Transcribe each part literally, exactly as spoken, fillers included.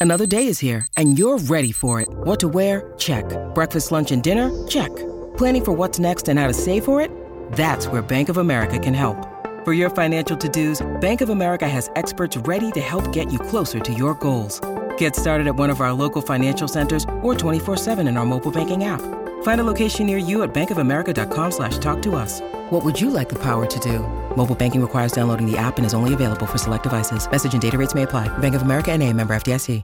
Another day is here, and you're ready for it. What to wear? Check. Breakfast, lunch, and dinner? Check. Planning for what's next and how to save for it? That's where Bank of America can help. For your financial to-dos, Bank of America has experts ready to help get you closer to your goals. Get started at one of our local financial centers or twenty-four seven in our mobile banking app. Find a location near you at bankofamerica.com slash talk to us. What would you like the power to do? Mobile banking requires downloading the app and is only available for select devices. Message and data rates may apply. Bank of America N A, member F D I C.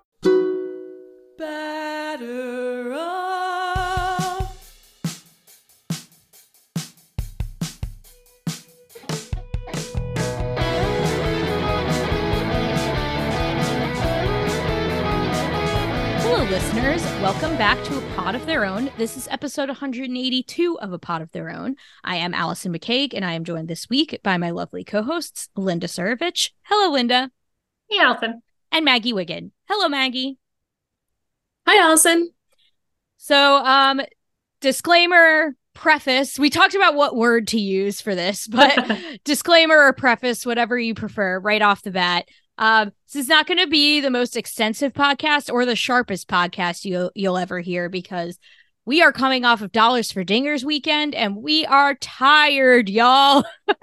Batter up. Hello, listeners. Welcome back to A Pod of Their Own. This is episode one hundred eighty-two of A Pod of Their Own. I am Allison McCaig, and I am joined this week by my lovely co-hosts, Linda Surovich. Hello, Linda. Hey, Allison. And Maggie Wiggin. Hello, Maggie. Hi, Allison. So, um, disclaimer, preface. We talked about what word to use for this, but disclaimer or preface, whatever you prefer, right off the bat. Um, this is not going to be the most extensive podcast or the sharpest podcast you'll you'll ever hear, because we are coming off of Dollars for Dingers weekend and we are tired, y'all.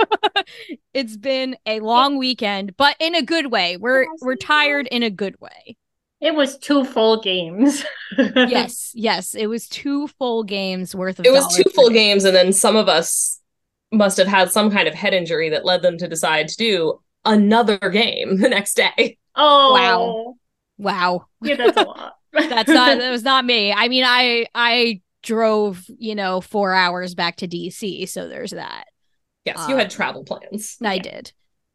It's been a long weekend, but in a good way. We're we're tired in a good way. It was two full games. Yes, yes. It was two full games worth of It was two full Dingers. games, and then some of us must have had some kind of head injury that led them to decide to do another game the next day. Oh, Wow. Wow. Yeah, that's a lot. That's not, that was not me. I mean, I, I drove, you know, four hours back to D C. So there's that. Yes, you had Um, travel plans. I did.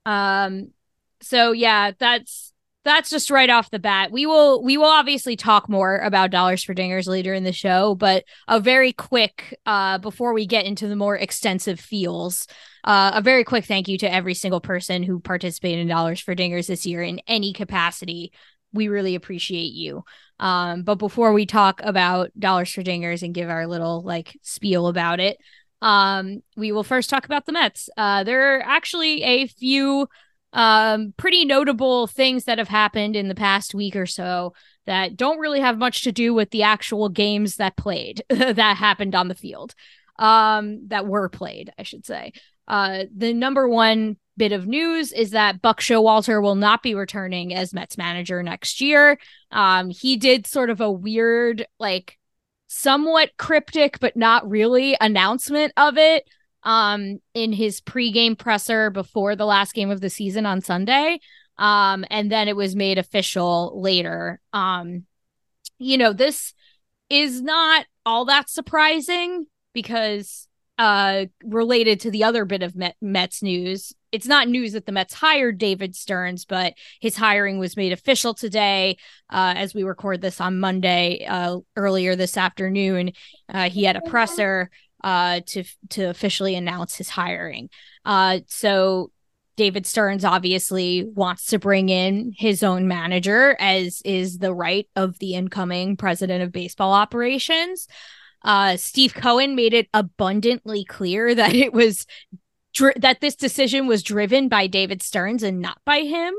Um, so yeah, that's, that's just right off the bat. We will, we will obviously talk more about Dollars for Dingers later in the show, but a very quick, uh, before we get into the more extensive feels, uh, a very quick thank you to every single person who participated in Dollars for Dingers this year in any capacity. We really appreciate you. Um, but before we talk about Dollars for Dingers and give our little like spiel about it, um, we will first talk about the Mets. Uh, there are actually a few um, pretty notable things that have happened in the past week or so that don't really have much to do with the actual games that played, that happened on the field, um, that were played, I should say. Uh, the number one bit of news is that Buck Showalter will not be returning as Mets manager next year. Um, he did sort of a weird, like, somewhat cryptic, but not really announcement of it um, in his pregame presser before the last game of the season on Sunday. Um, and then it was made official later. Um, you know, this is not all that surprising because uh, related to the other bit of Met- Mets news, it's not news that the Mets hired David Stearns, but his hiring was made official today. Uh, as we record this on Monday, uh, earlier this afternoon, uh, he had a presser uh, to to officially announce his hiring. Uh, so David Stearns obviously wants to bring in his own manager, as is the right of the incoming president of baseball operations. Uh, Steve Cohen made it abundantly clear that it was dri- that this decision was driven by David Stearns and not by him,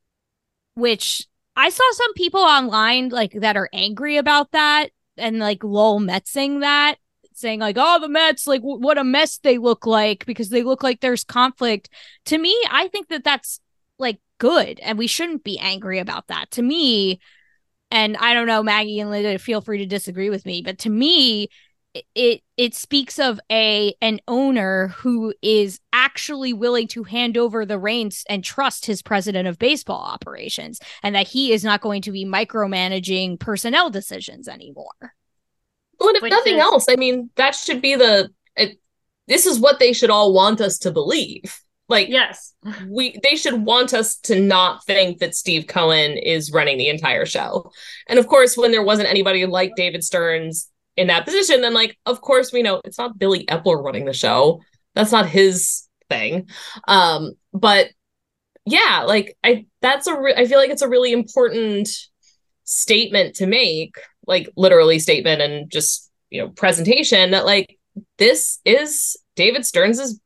which I saw some people online like that are angry about that and like lol Metsing that, saying like, oh, the Mets, like w- what a mess they look like because they look like there's conflict. To me, I think that that's like good and we shouldn't be angry about that. To me, and I don't know, Maggie and Linda, feel free to disagree with me, but to me, it it speaks of a an owner who is actually willing to hand over the reins and trust his president of baseball operations, and that he is not going to be micromanaging personnel decisions anymore. Well, and if Which nothing is- else, I mean, that should be the, it, this is what they should all want us to believe. Like, Yes. we they should want us to not think that Steve Cohen is running the entire show. And of course, when there wasn't anybody like David Stearns in that position, then like, of course, we know it's not Billy Epler running the show. That's not his thing. Um, but yeah, like I that's a re- I feel like it's a really important statement to make, like literally statement and just, you know, presentation, that like this is David Stearns's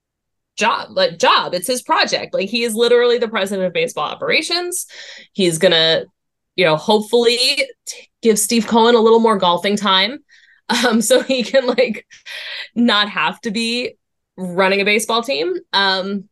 job, like job. It's his project. Like he is literally the president of baseball operations. He's gonna you know, hopefully t- give Steve Cohen a little more golfing time, um, so he can like not have to be running a baseball team. Um,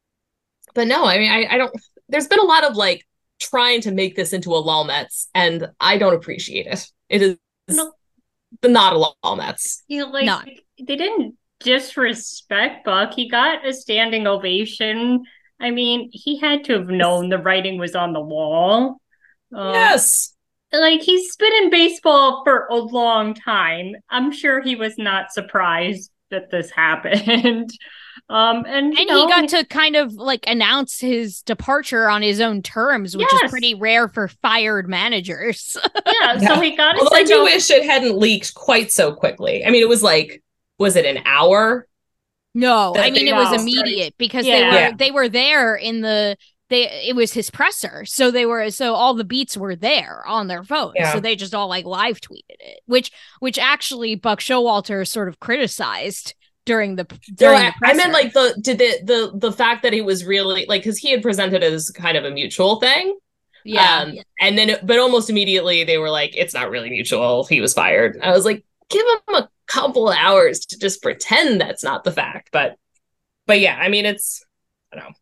but no, I mean, I, I don't. There's been a lot of like trying to make this into a lol Mets, and I don't appreciate it. It is No. the not a lol Mets. You know, like Not. they didn't disrespect Buck. He got a standing ovation. I mean, he had to have known the writing was on the wall. Um, Yes. Like, he's been in baseball for a long time. I'm sure he was not surprised that this happened. um, and you And know, he got to kind of like announce his departure on his own terms, which Yes. is pretty rare for fired managers. yeah, so he got to Although I send do out- wish it hadn't leaked quite so quickly. I mean, it was like, was it an hour? No, That I mean they it was all immediate because Yeah. they were Yeah. they were there in the they it was his presser. So they were so all the beats were there on their phones. Yeah. So they just all like live tweeted it, which which actually Buck Showalter sort of criticized during the No, during I, the I presser. meant like the did the the the fact that it was really like because he had presented it as kind of a mutual thing. yeah. Um, and then, but almost immediately they were like, it's not really mutual. He was fired. I was like, give him a couple of hours to just pretend that's not the fact. But, but yeah, I mean, it's, I don't know.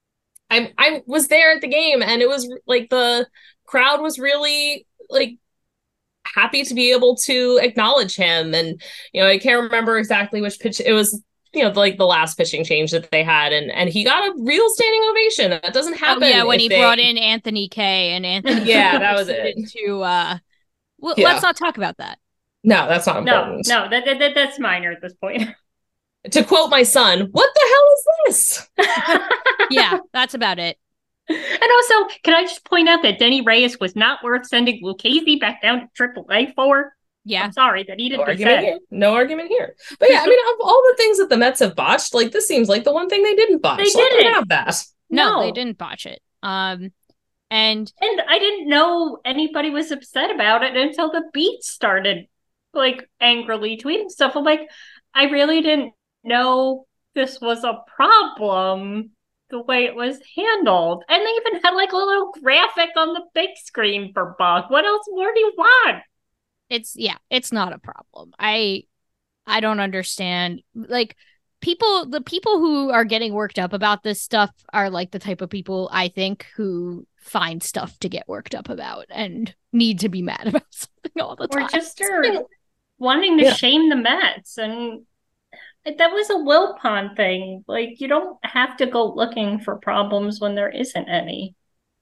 I I was there at the game and it was like the crowd was really like happy to be able to acknowledge him. And, you know, I can't remember exactly which pitch it was, you know, like the last pitching change that they had. And, and he got a real standing ovation. That doesn't Oh, happen. yeah, when if he they- brought in Anthony Kay and Anthony Yeah, that was it. proceeded to uh well, Yeah. let's not talk about that. No, that's not No, important. no, that, that, that that's minor at this point. To quote my son, what the hell is this? Yeah, that's about it. And also, can I just point out that Denny Reyes was not worth sending Lucchese back down to triple A for? Yeah. I'm sorry, that needed No to be argument said. here. No argument here. But yeah, I mean, of all the things that the Mets have botched, like this seems like the one thing they didn't botch. They Let them didn't. have that. No, No. they didn't botch it. Um and And I didn't know anybody was upset about it until the Beats started, like, angrily tweeting stuff. I'm like, I really didn't know this was a problem the way it was handled. And they even had, like, a little graphic on the big screen for Buck. What else more do you want? it's yeah, it's not a problem. I I don't understand. Like people the people who are getting worked up about this stuff are like the type of people I think who find stuff to get worked up about and need to be mad about something all the Or time. just are wanting to Yeah. shame the Mets. And that was a Wilpon thing. Like, you don't have to go looking for problems when there isn't any.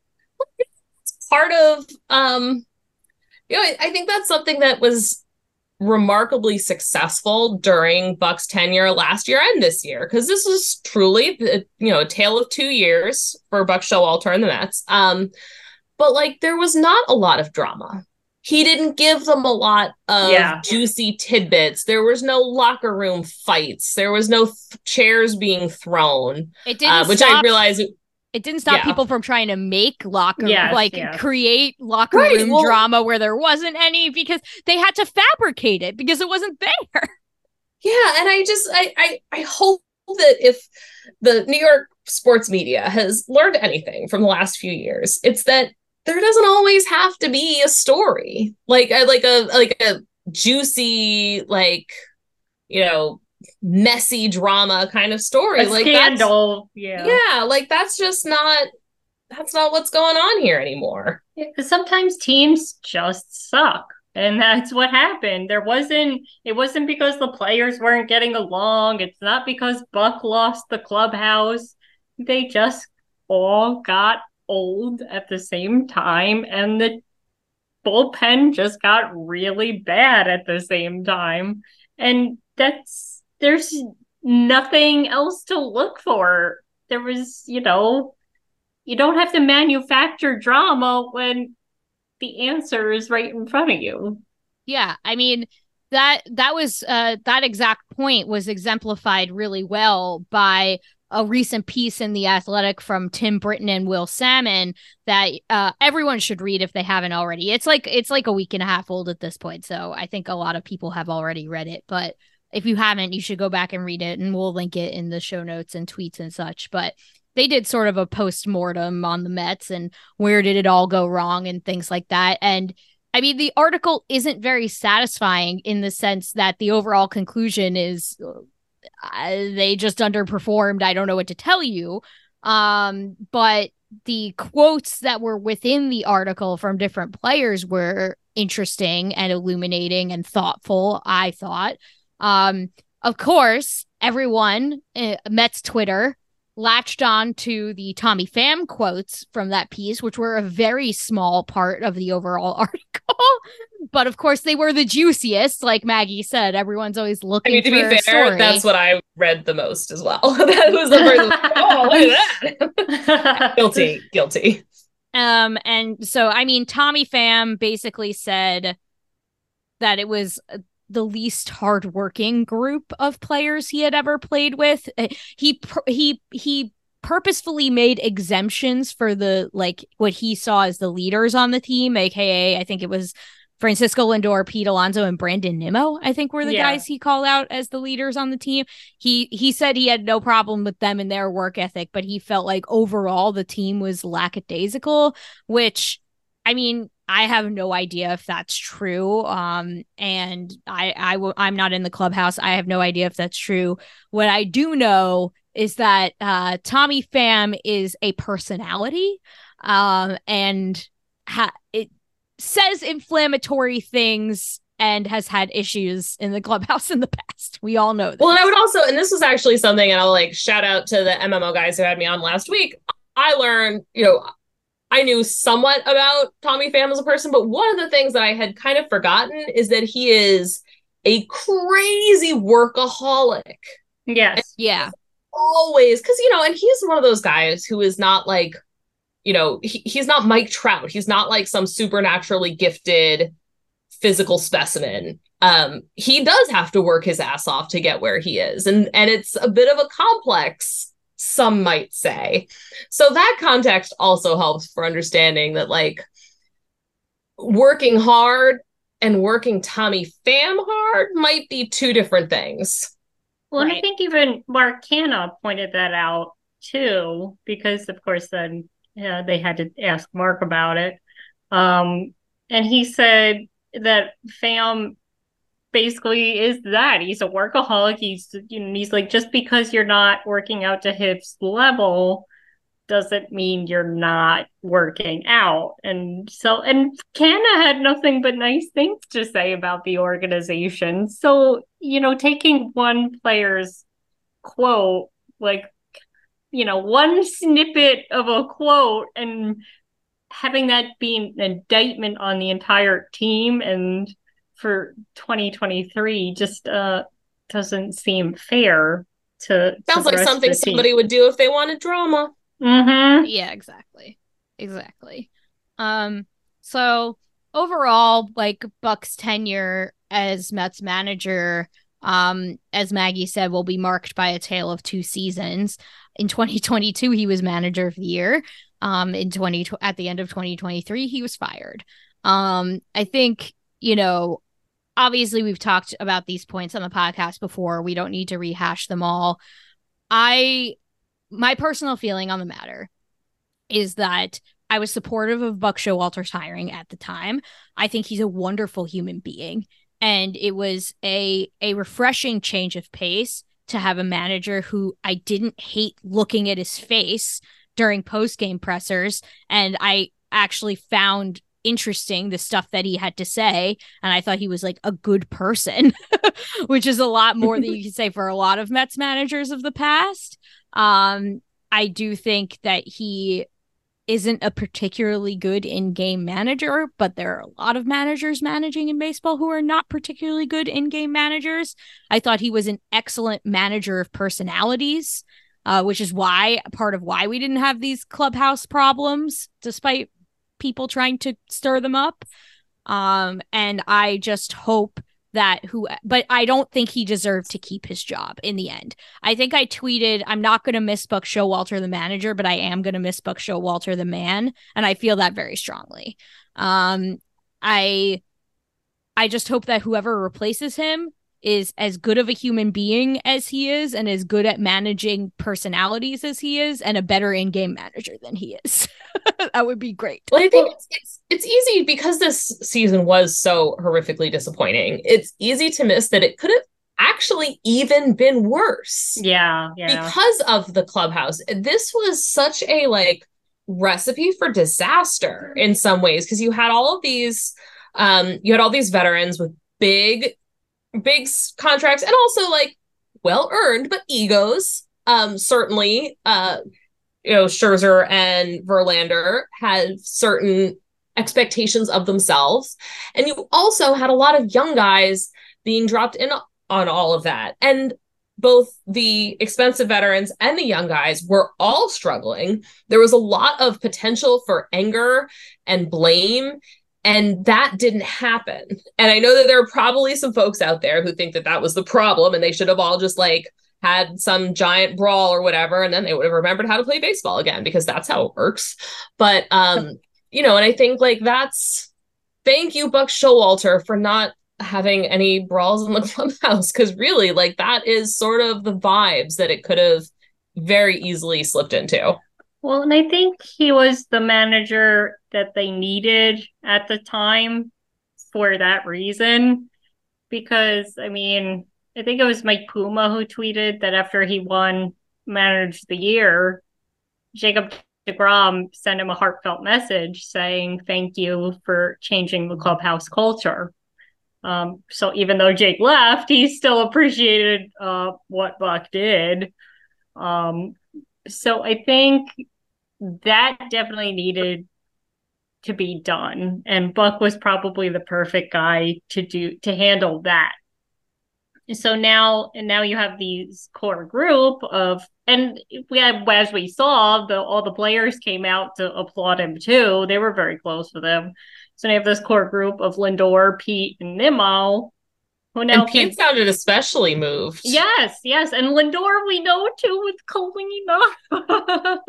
It's part of, um, you know, I, I think that's something that was remarkably successful during Buck's tenure last year and this year, because this was truly, the, you know, a tale of two years for Buck Showalter and the Mets. Um, but like, there was not a lot of drama. He didn't give them a lot of Yeah. juicy tidbits. There was no locker room fights. There was no th- chairs being thrown, It didn't uh, which stop I realize. it didn't stop Yeah. people from trying to make locker Yes, like yes. create locker Right, room well- drama where there wasn't any because they had to fabricate it because it wasn't there. Yeah, and I just I, I I hope that if the New York sports media has learned anything from the last few years, it's that there doesn't always have to be a story like a like a like a juicy like you know messy drama kind of story A like that's- scandal. Yeah. yeah, like that's just not that's not what's going on here anymore. Because sometimes teams just suck. And that's what happened. There wasn't, it wasn't because the players weren't getting along. It's not because Buck lost the clubhouse. They just all got old at the same time. And the bullpen just got really bad at the same time. And that's, there's nothing else to look for. There was, you know, you don't have to manufacture drama when the answer is right in front of you. Yeah, I mean that that was uh that exact point was exemplified really well by a recent piece in The Athletic from Tim Britton and Will Salmon that uh everyone should read if they haven't already. It's like it's like a week and a half old at this point, so I think a lot of people have already read it, but if you haven't, you should go back and read it, and we'll link it in the show notes and tweets and such. But they did sort of a post-mortem on the Mets and where did it all go wrong and things like that. And I mean, the article isn't very satisfying in the sense that the overall conclusion is uh, they just underperformed. I don't know what to tell you. Um, but the quotes that were within the article from different players were interesting and illuminating and thoughtful, I thought. Um, of course, everyone, uh, Mets Twitter, latched on to the Tommy Pham quotes from that piece, which were a very small part of the overall article. But of course, they were the juiciest. Like Maggie said, everyone's always looking I mean, to for be a fair, story. that's what I read the most as well. That was the first, like, oh, look at that. Guilty, guilty. Um, and so, I mean, Tommy Pham basically said that it was the least hardworking group of players he had ever played with. He he he purposefully made exemptions for the, like, what he saw as the leaders on the team, aka I think it was Francisco Lindor, Pete Alonso, and Brandon Nimmo, I think were the Yeah. guys he called out as the leaders on the team. He he said he had no problem with them and their work ethic, but he felt like overall the team was lackadaisical, which, I mean, I have no idea if that's true. Um, and I, I w- I'm not in the clubhouse. I have no idea if that's true. What I do know is that uh, Tommy Pham is a personality, um, and ha- it says inflammatory things and has had issues in the clubhouse in the past. We all know that. Well, and I would also, and this was actually something, and I'll like shout out to the M M O guys who had me on last week. I learned, you know, I knew somewhat about Tommy Pham as a person, but one of the things that I had kind of forgotten is that he is a crazy workaholic. Yes. Yeah. Always, because, you know, and he's one of those guys who is not like, you know, he, he's not Mike Trout. He's not like some supernaturally gifted physical specimen. Um, he does have to work his ass off to get where he is. And, and it's a bit of a complex, some might say. So that context also helps for understanding that, like, working hard and working Tommy Pham hard might be two different things. Well, and Right. I think even Mark Canna pointed that out too, because of course then uh, they had to ask Mark about it. Um, and he said that Pham basically is that. He's a workaholic. He's, you know, he's like, just because you're not working out to his level doesn't mean you're not working out. And so, and Canna had nothing but nice things to say about the organization. So, you know, taking one player's quote, like, you know, one snippet of a quote and having that be an indictment on the entire team and for twenty twenty-three just uh doesn't seem fair to Sounds to the like rest of something the team. somebody would do if they wanted drama. Mm-hmm. Yeah, exactly. Exactly. Um, so overall, like, Buck's tenure as Mets manager, um, as Maggie said, will be marked by a tale of two seasons. In twenty twenty-two, he was manager of the year. Um, in twenty at the end of twenty twenty-three, he was fired. Um, I think, you know, obviously we've talked about these points on the podcast before. We don't need to rehash them all. I My personal feeling on the matter is that I was supportive of Buck Showalter's hiring at the time. I think he's a wonderful human being, and it was a a refreshing change of pace to have a manager who I didn't hate looking at his face during post-game pressers, and I actually found interesting the stuff that he had to say, and I thought he was like a good person, which is a lot more than you can say for a lot of Mets managers of the past. Um, I do think that he isn't a particularly good in-game manager, but there are a lot of managers managing in baseball who are not particularly good in-game managers. I thought he was an excellent manager of personalities, uh, which is why part of why we didn't have these clubhouse problems, despite people trying to stir them up. Um, and I just hope that who, but I don't think he deserved to keep his job in the end. I think I tweeted, I'm not going to miss Buck Showalter, the manager, but I am going to miss Buck Showalter, the man. And I feel that very strongly. Um, I, I just hope that whoever replaces him is as good of a human being as he is and as good at managing personalities as he is and a better in-game manager than he is. That would be great. Well, I think it's, it's it's easy because this season was so horrifically disappointing. It's easy to miss that it could have actually even been worse. Yeah, yeah. Because of the clubhouse. This was such a like recipe for disaster in some ways, because you had all of these um you had all these veterans with big big contracts and also like well earned but egos. Um certainly uh you know, Scherzer and Verlander had certain expectations of themselves. And you also had a lot of young guys being dropped in on all of that. And both the expensive veterans and the young guys were all struggling. There was a lot of potential for anger and blame, and that didn't happen. And I know that there are probably some folks out there who think that that was the problem and they should have all just like had some giant brawl or whatever, and then they would have remembered how to play baseball again, because that's how it works. But, um, you know, and I think like that's, thank you, Buck Showalter, for not having any brawls in the clubhouse, because really like that is sort of the vibes that it could have very easily slipped into. Well, and I think he was the manager that they needed at the time for that reason, because I mean, I think it was Mike Puma who tweeted that after he won Manager of the Year, Jacob deGrom sent him a heartfelt message saying, thank you for changing the clubhouse culture. Um, so even though Jake left, he still appreciated uh, what Buck did. Um, so I think that definitely needed to be done. And Buck was probably the perfect guy to do to handle that. So now, and now you have these core group of, and we had, as we saw, the all the players came out to applaud him too. They were very close with him. So now you have this core group of Lindor, Pete, and Nimmo. Who now and Pete can, sounded especially moved. Yes, yes, and Lindor we know too with Colina.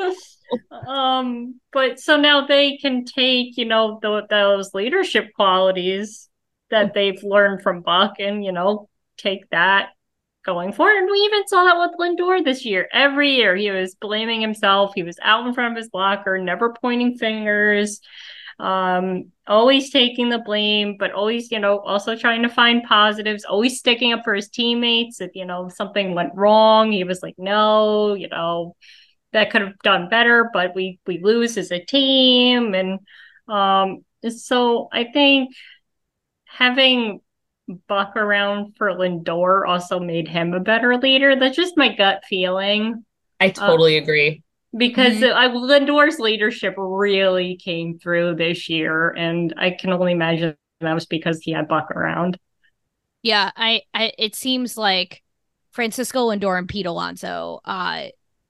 um, but so now they can take, you know, the, those leadership qualities that they've learned from Buck, and you know, take that going forward. And we even saw that with Lindor this year. Every year he was blaming himself. He was out in front of his locker, never pointing fingers, um, always taking the blame, but always, you know, also trying to find positives, always sticking up for his teammates. If, you know, something went wrong, he was like, no, you know, that could have done better, but we, we lose as a team. And um, so I think having Buck around for Lindor also made him a better leader. That's just my gut feeling. I totally uh, agree. Because mm-hmm. uh, Lindor's leadership really came through this year, and I can only imagine that was because he had Buck around. Yeah, I, I it seems like Francisco Lindor and Pete Alonso uh,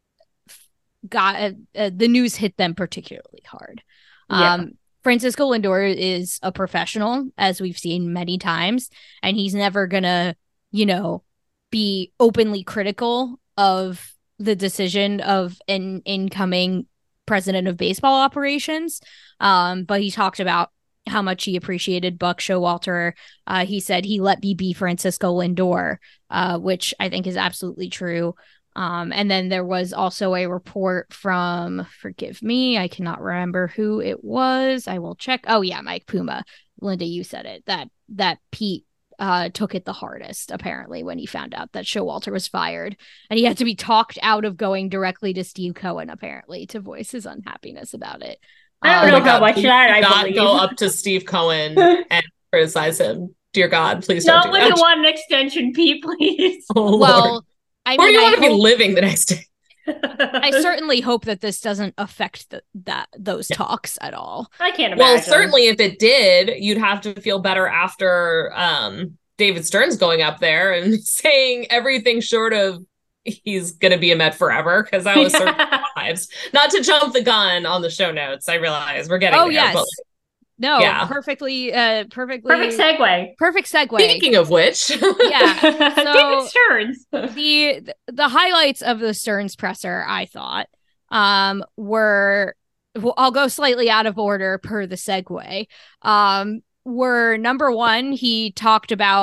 got uh, uh, the news hit them particularly hard. Yeah. Um, Francisco Lindor is a professional, as we've seen many times, and he's never gonna, you know, be openly critical of the decision of an incoming president of baseball operations. Um, but he talked about how much he appreciated Buck Showalter. Uh, he said he let me be Francisco Lindor, uh, which I think is absolutely true. Um, and then there was also a report from, forgive me, I cannot remember who it was. I will check. Oh yeah, Mike Puma. Linda, you said it, that, that Pete uh, took it the hardest, apparently, when he found out that Showalter was fired. And he had to be talked out of going directly to Steve Cohen, apparently, to voice his unhappiness about it. I don't um, know how much that I not believe. Go up to Steve Cohen and criticize him. Dear God, please don't Not do when that. you want an extension, Pete, please. Oh, well, Lord. I Or mean, you I want to hope, be living the next day. I certainly hope that this doesn't affect the, that those yeah. talks at all. I can't imagine. Well, certainly if it did, you'd have to feel better after um, David Stearns going up there and saying everything short of he's going to be a Met forever, because that was certain vibes. Not to jump the gun on the show notes. I realize we're getting oh, there. Yes. But No, yeah. perfectly, uh, perfectly. Perfect segue. Perfect segue. Speaking of which, yeah, so David Stearns. the the highlights of the Stearns presser, I thought, um, were well, I'll go slightly out of order per the segue. Um, were number one, he talked about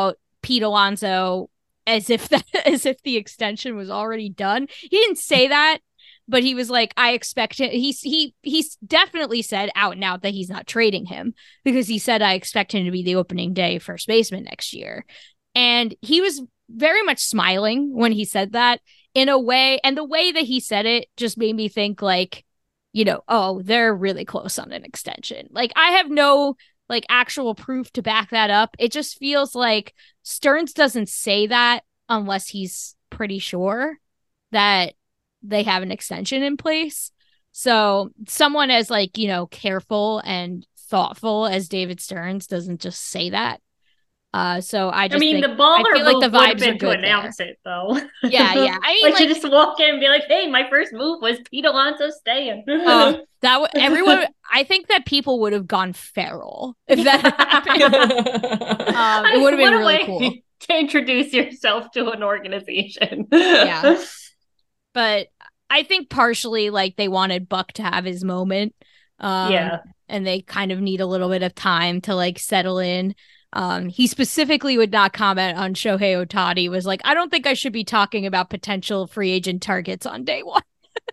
Pete Alonso as if that as if the extension was already done. He didn't say that, but he was like, I expect him. He's he he's definitely said out and out that he's not trading him, because he said, I expect him to be the opening day first baseman next year. And he was very much smiling when he said that, in a way. And the way that he said it just made me think, like, you know, oh, they're really close on an extension. Like, I have no like actual proof to back that up. It just feels like Stearns doesn't say that unless he's pretty sure that they have an extension in place. So someone as, like, you know, careful and thoughtful as David Stearns doesn't just say that. Uh, so I just I mean, think, the baller I feel like the move would have vibes been are to good announce there. it, though. Yeah, yeah. I mean, like, like, you just walk in and be like, "Hey, my first move was Pete Alonso staying." uh, that w- everyone, I think that people would have gone feral if that happened. um, it would have been What a really way cool. to introduce yourself to an organization. Yeah. But I think partially, like, they wanted Buck to have his moment. Um, Yeah. And they kind of need a little bit of time to, like, settle in. Um, he specifically would not comment on Shohei Ohtani. Was like, I don't think I should be talking about potential free agent targets on day one,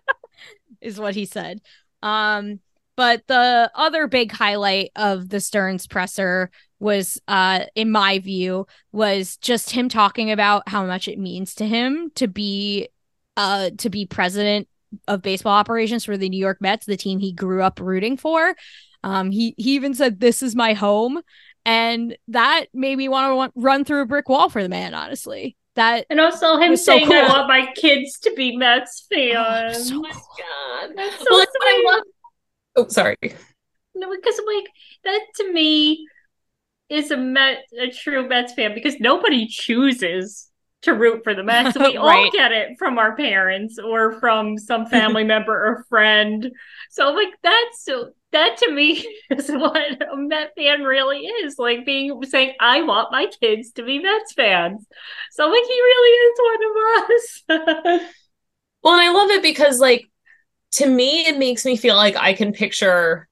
is what he said. Um, but the other big highlight of the Stearns presser was, uh, in my view, was just him talking about how much it means to him to be, uh, to be president of baseball operations for the New York Mets, the team he grew up rooting for. Um, he he even said, "This is my home." And that made me want to run through a brick wall for the man, honestly. That And also him was so saying, "I cool. want my kids to be Mets oh, fans." so Oh my cool. God. That's so Well, sweet. I love- Oh, sorry. No, because, like, that to me is a Met, a true Mets fan, because nobody chooses to root for the Mets. We all Right. get it from our parents or from some family member or friend. So, like, that's so that to me is what a Met fan really is. Like, being saying, I want my kids to be Mets fans. So, like, he really is one of us. Well, and I love it because, like, to me, it makes me feel like I can picture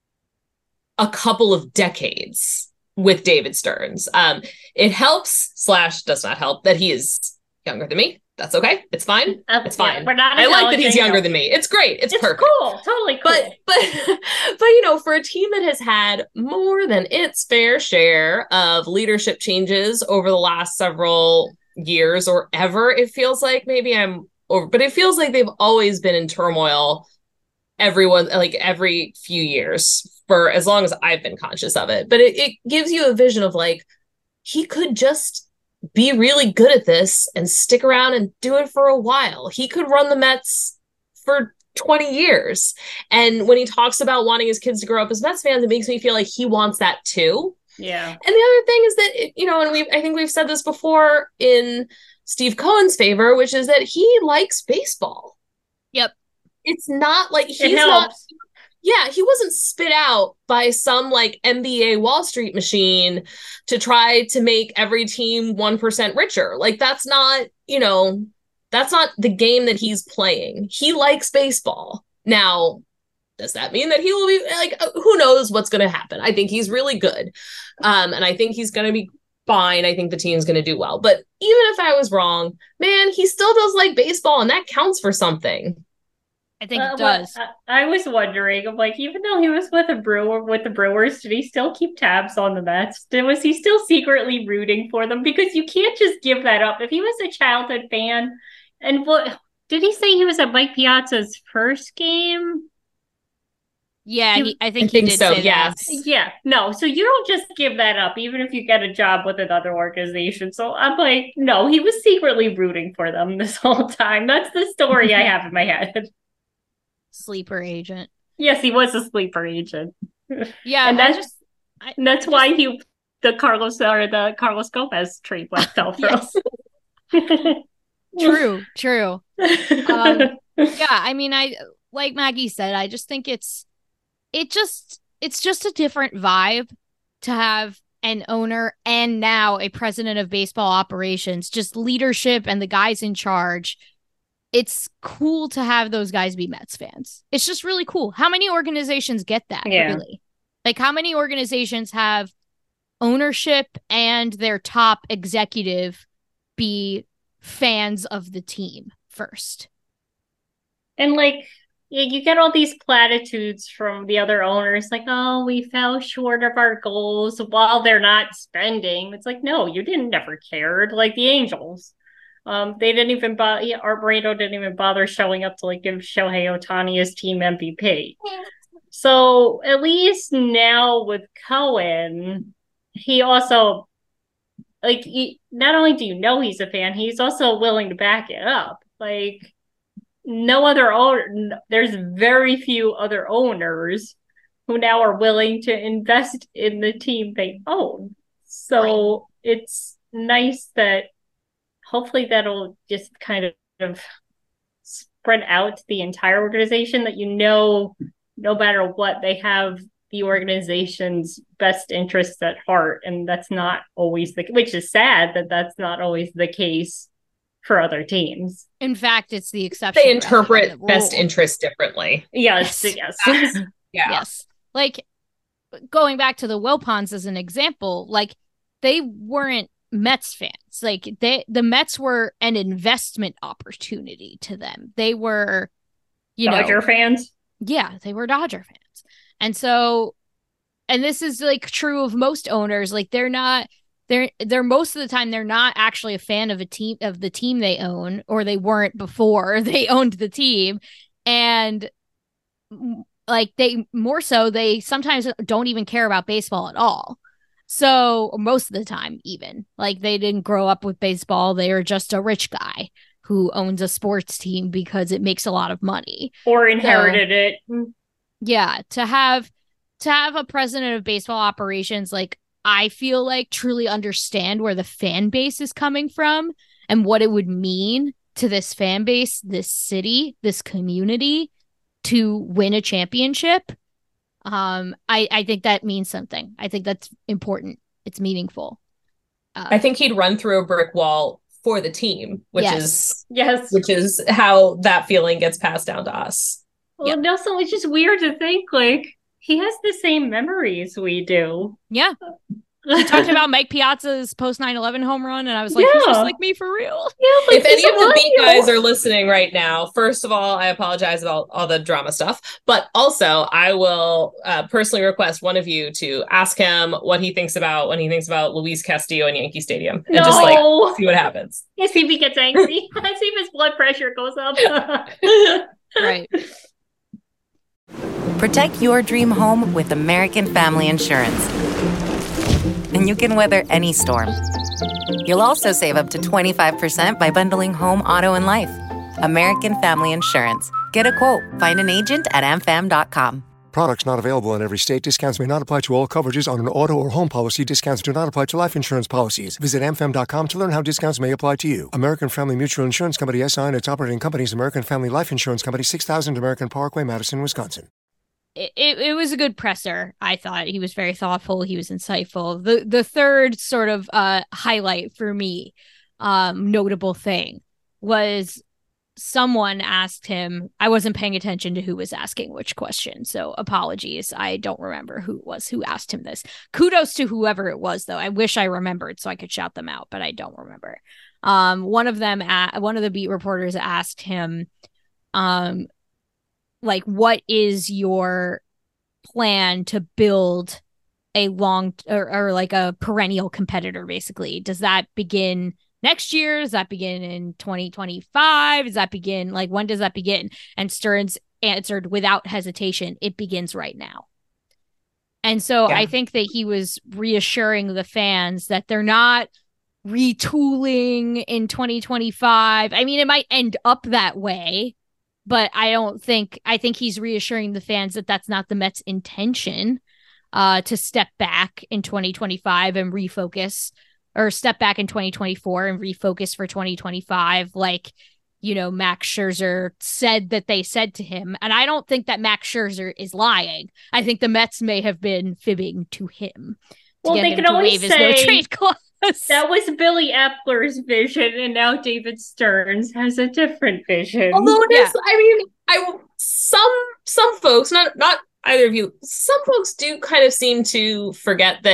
a couple of decades with David Stearns. Um, it helps slash does not help that he is younger than me. That's okay. It's fine. Uh, It's yeah, fine. we're not I like that he's acknowledging younger it. than me. It's great. It's, It's perfect. cool. Totally cool. But but but you know, for a team that has had more than its fair share of leadership changes over the last several years or ever, it feels like, maybe I'm over, but it feels like they've always been in turmoil. Everyone, like, every few years for as long as I've been conscious of it. But it, it gives you a vision of, like, he could just be really good at this and stick around and do it for a while. He could run the Mets for twenty years. And when he talks about wanting his kids to grow up as Mets fans, it makes me feel like he wants that too. Yeah. And the other thing is that, it, you know, and we I think we've said this before in Steve Cohen's favor, which is that he likes baseball. Yep. It's not like he's It not. helps. Yeah, he wasn't spit out by some, like, N B A Wall Street machine to try to make every team one percent richer. Like, that's not, you know, that's not the game that he's playing. He likes baseball. Now, does that mean that he will be, like, who knows what's going to happen? I think he's really good. Um, and I think he's going to be fine. I think the team's going to do well. But even if I was wrong, man, he still does like baseball, and that counts for something. I think Uh, it well, does. I, I was wondering, I'm like, even though he was with a Brewer with the Brewers, did he still keep tabs on the Mets? Did, was he still secretly rooting for them? Because you can't just give that up. If he was a childhood fan, and what did he say he was at Mike Piazza's first game? Yeah, you- he, I think I he think did so, say yes. that. Yeah, no. So you don't just give that up, even if you get a job with another organization. So I'm like, no, he was secretly rooting for them this whole time. That's the story I have in my head. Sleeper agent. Yes, he was a sleeper agent. Yeah, And I that's- just I, And that's I why just- he, the Carlos or the Carlos Gomez trade went fell through. Yes. True, true. Um, Yeah, I mean, I like Maggie said, I just think it's it just it's just a different vibe to have an owner and now a president of baseball operations, just leadership and the guys in charge. It's cool to have those guys be Mets fans. It's just really cool. How many organizations get that? Yeah. Really? Like, how many organizations have ownership and their top executive be fans of the team first. And like, yeah, you get all these platitudes from the other owners, like, oh, we fell short of our goals while they're not spending. It's like, no, you didn't never cared. Like the Angels. Um, they didn't even bother, yeah, Art Moreno didn't even bother showing up to like give Shohei Ohtani his team M V P. So at least now with Cohen, he also, like, he, not only do you know he's a fan, he's also willing to back it up. Like, no other owner, there's very few other owners who now are willing to invest in the team they own. So right. It's nice that hopefully that'll just kind of spread out to the entire organization, that you know, no matter what, they have the organization's best interests at heart. And that's not always the, which is sad that that's not always the case for other teams. In fact, it's the exception. They interpret the best interest differently. Yes, yes. Yes. Yeah. Yes. Like, going back to the Wilpons as an example, like, they weren't Mets fans. Like, they, the Mets were an investment opportunity to them. They were, you Dodger know. Dodger fans? Yeah, they were Dodger fans. And so, and this is like true of most owners. Like, they're not, they're, they're most of the time, they're not actually a fan of a team, of the team they own, or they weren't before they owned the team. And like, they more so, they sometimes don't even care about baseball at all. So most of the time, even like, they didn't grow up with baseball. They are just a rich guy who owns a sports team because it makes a lot of money, or inherited so, it. Yeah. To have, to have a president of baseball operations, like, I feel like truly understand where the fan base is coming from and what it would mean to this fan base, this city, this community to win a championship. Um, I, I think that means something. I think that's important. It's meaningful. Uh, I think he'd run through a brick wall for the team, which yes. is yes, which is how that feeling gets passed down to us. Well, yep. Nelson, it's just weird to think, like, he has the same memories we do. Yeah. We talked about Mike Piazza's post nine eleven home run, and I was like, yeah. he's just like me for real. Yeah, like, if any of the beat you. guys are listening right now, first of all, I apologize about all the drama stuff, but also I will uh, personally request one of you to ask him what he thinks about when he thinks about Luis Castillo in Yankee Stadium, and no. just like see what happens. Yeah, see if he gets angry. See if his blood pressure goes up. Right. Protect your dream home with American Family Insurance, and you can weather any storm. You'll also save up to twenty-five percent by bundling home, auto, and life. American Family Insurance. Get a quote. Find an agent at a m fam dot com. Products not available in every state. Discounts may not apply to all coverages on an auto or home policy. Discounts do not apply to life insurance policies. Visit a m fam dot com to learn how discounts may apply to you. American Family Mutual Insurance Company, S I and its operating companies, American Family Life Insurance Company, six thousand American Parkway, Madison, Wisconsin. It, it was a good presser. I thought he was very thoughtful. He was insightful. The the third sort of uh, highlight for me, um, notable thing, was someone asked him. I wasn't paying attention to who was asking which question, so apologies. I don't remember who it was who asked him this. Kudos to whoever it was, though. I wish I remembered so I could shout them out, but I don't remember. Um, one of them, a- one of the beat reporters asked him, um. like, what is your plan to build a long or, or like a perennial competitor, basically? Does that begin next year? Does that begin in twenty twenty-five? Does that begin, like, when does that begin? And Stearns answered without hesitation, it begins right now. And so yeah. I think that he was reassuring the fans that they're not retooling in twenty twenty-five. I mean, it might end up that way, but I don't think, I think he's reassuring the fans that that's not the Mets' intention, uh, to step back in twenty twenty-five and refocus, or step back in twenty twenty-four and refocus for twenty twenty-five. Like, you know, Max Scherzer said that they said to him. And I don't think that Max Scherzer is lying. I think the Mets may have been fibbing to him. To well, get they him can to always waive his say no trade clause. That was Billy Epler's vision, and now David Stearns has a different vision. Although it Yeah. is, I mean, I some some folks, not not either of you, some folks do kind of seem to forget that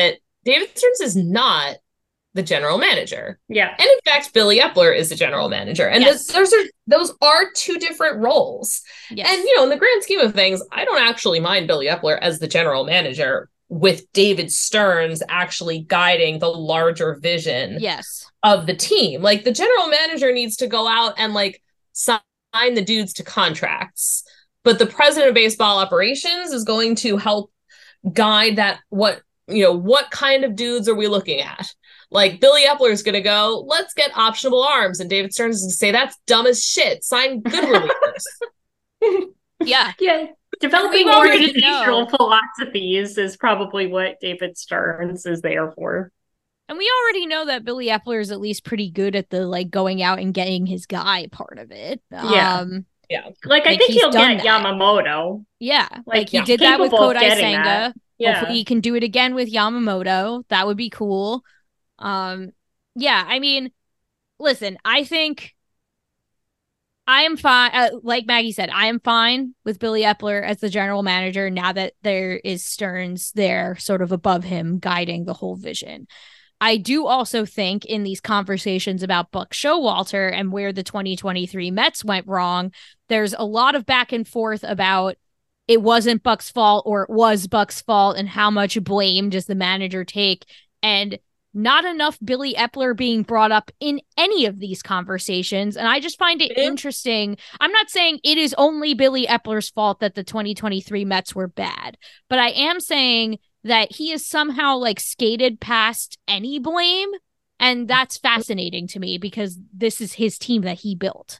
David Stearns is not the general manager. Yeah. And in fact, Billy Epler is the general manager. And Yes. th- those are those are two different roles. Yes. And, you know, in the grand scheme of things, I don't actually mind Billy Epler as the general manager with David Stearns actually guiding the larger vision Yes. of the team. Like, the general manager needs to go out and, like, sign the dudes to contracts. But the president of baseball operations is going to help guide that, what, you know, what kind of dudes are we looking at? Like, Billy Epler is going to go, let's get optionable arms. And David Stearns is going to say, that's dumb as shit. Sign good relievers. Yeah. Yeah. Developing we already organizational know. philosophies is probably what David Stearns is there for. And we already know that Billy Epler is at least pretty good at the like going out and getting his guy part of it. Yeah. Um, Yeah. Like, I Like, think he's he'll done get that. Yamamoto. yeah. Like, Like, he yeah, did that with capable of Kodai getting Senga. that. Yeah. Hopefully he can do it again with Yamamoto. That would be cool. Um, yeah, I mean, listen, I think I am fine. Uh, like Maggie said, I am fine with Billy Epler as the general manager now that there is Stearns there sort of above him guiding the whole vision. I do also think in these conversations about Buck Showalter and where the twenty twenty-three Mets went wrong, there's a lot of back and forth about it wasn't Buck's fault or it was Buck's fault and how much blame does the manager take, and not enough Billy Epler being brought up in any of these conversations. And I just find it Yeah. interesting. I'm not saying it is only Billy Epler's fault that the twenty twenty-three Mets were bad, but I am saying that he has somehow like skated past any blame. And that's fascinating to me because this is his team that he built.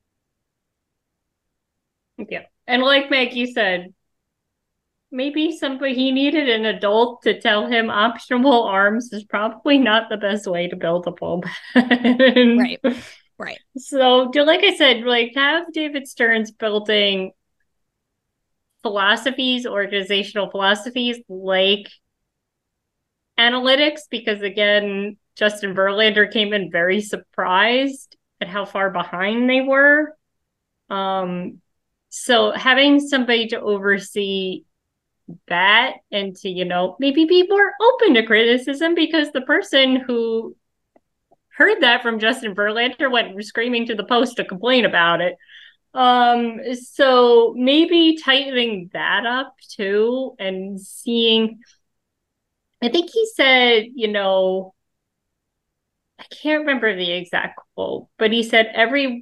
Yeah. And like Maggie said, maybe somebody he needed an adult to tell him optional arms is probably not the best way to build a bullpen. Right. Right. So, do like I said, like have David Stearns building philosophies, organizational philosophies like analytics, because again, Justin Verlander came in very surprised at how far behind they were. Um, so having somebody to oversee that and to, you know, maybe be more open to criticism, because the person who heard that from Justin Verlander went screaming to the Post to complain about it. Um, so maybe tightening that up too and seeing, I think he said, you know, I can't remember the exact quote, but he said every,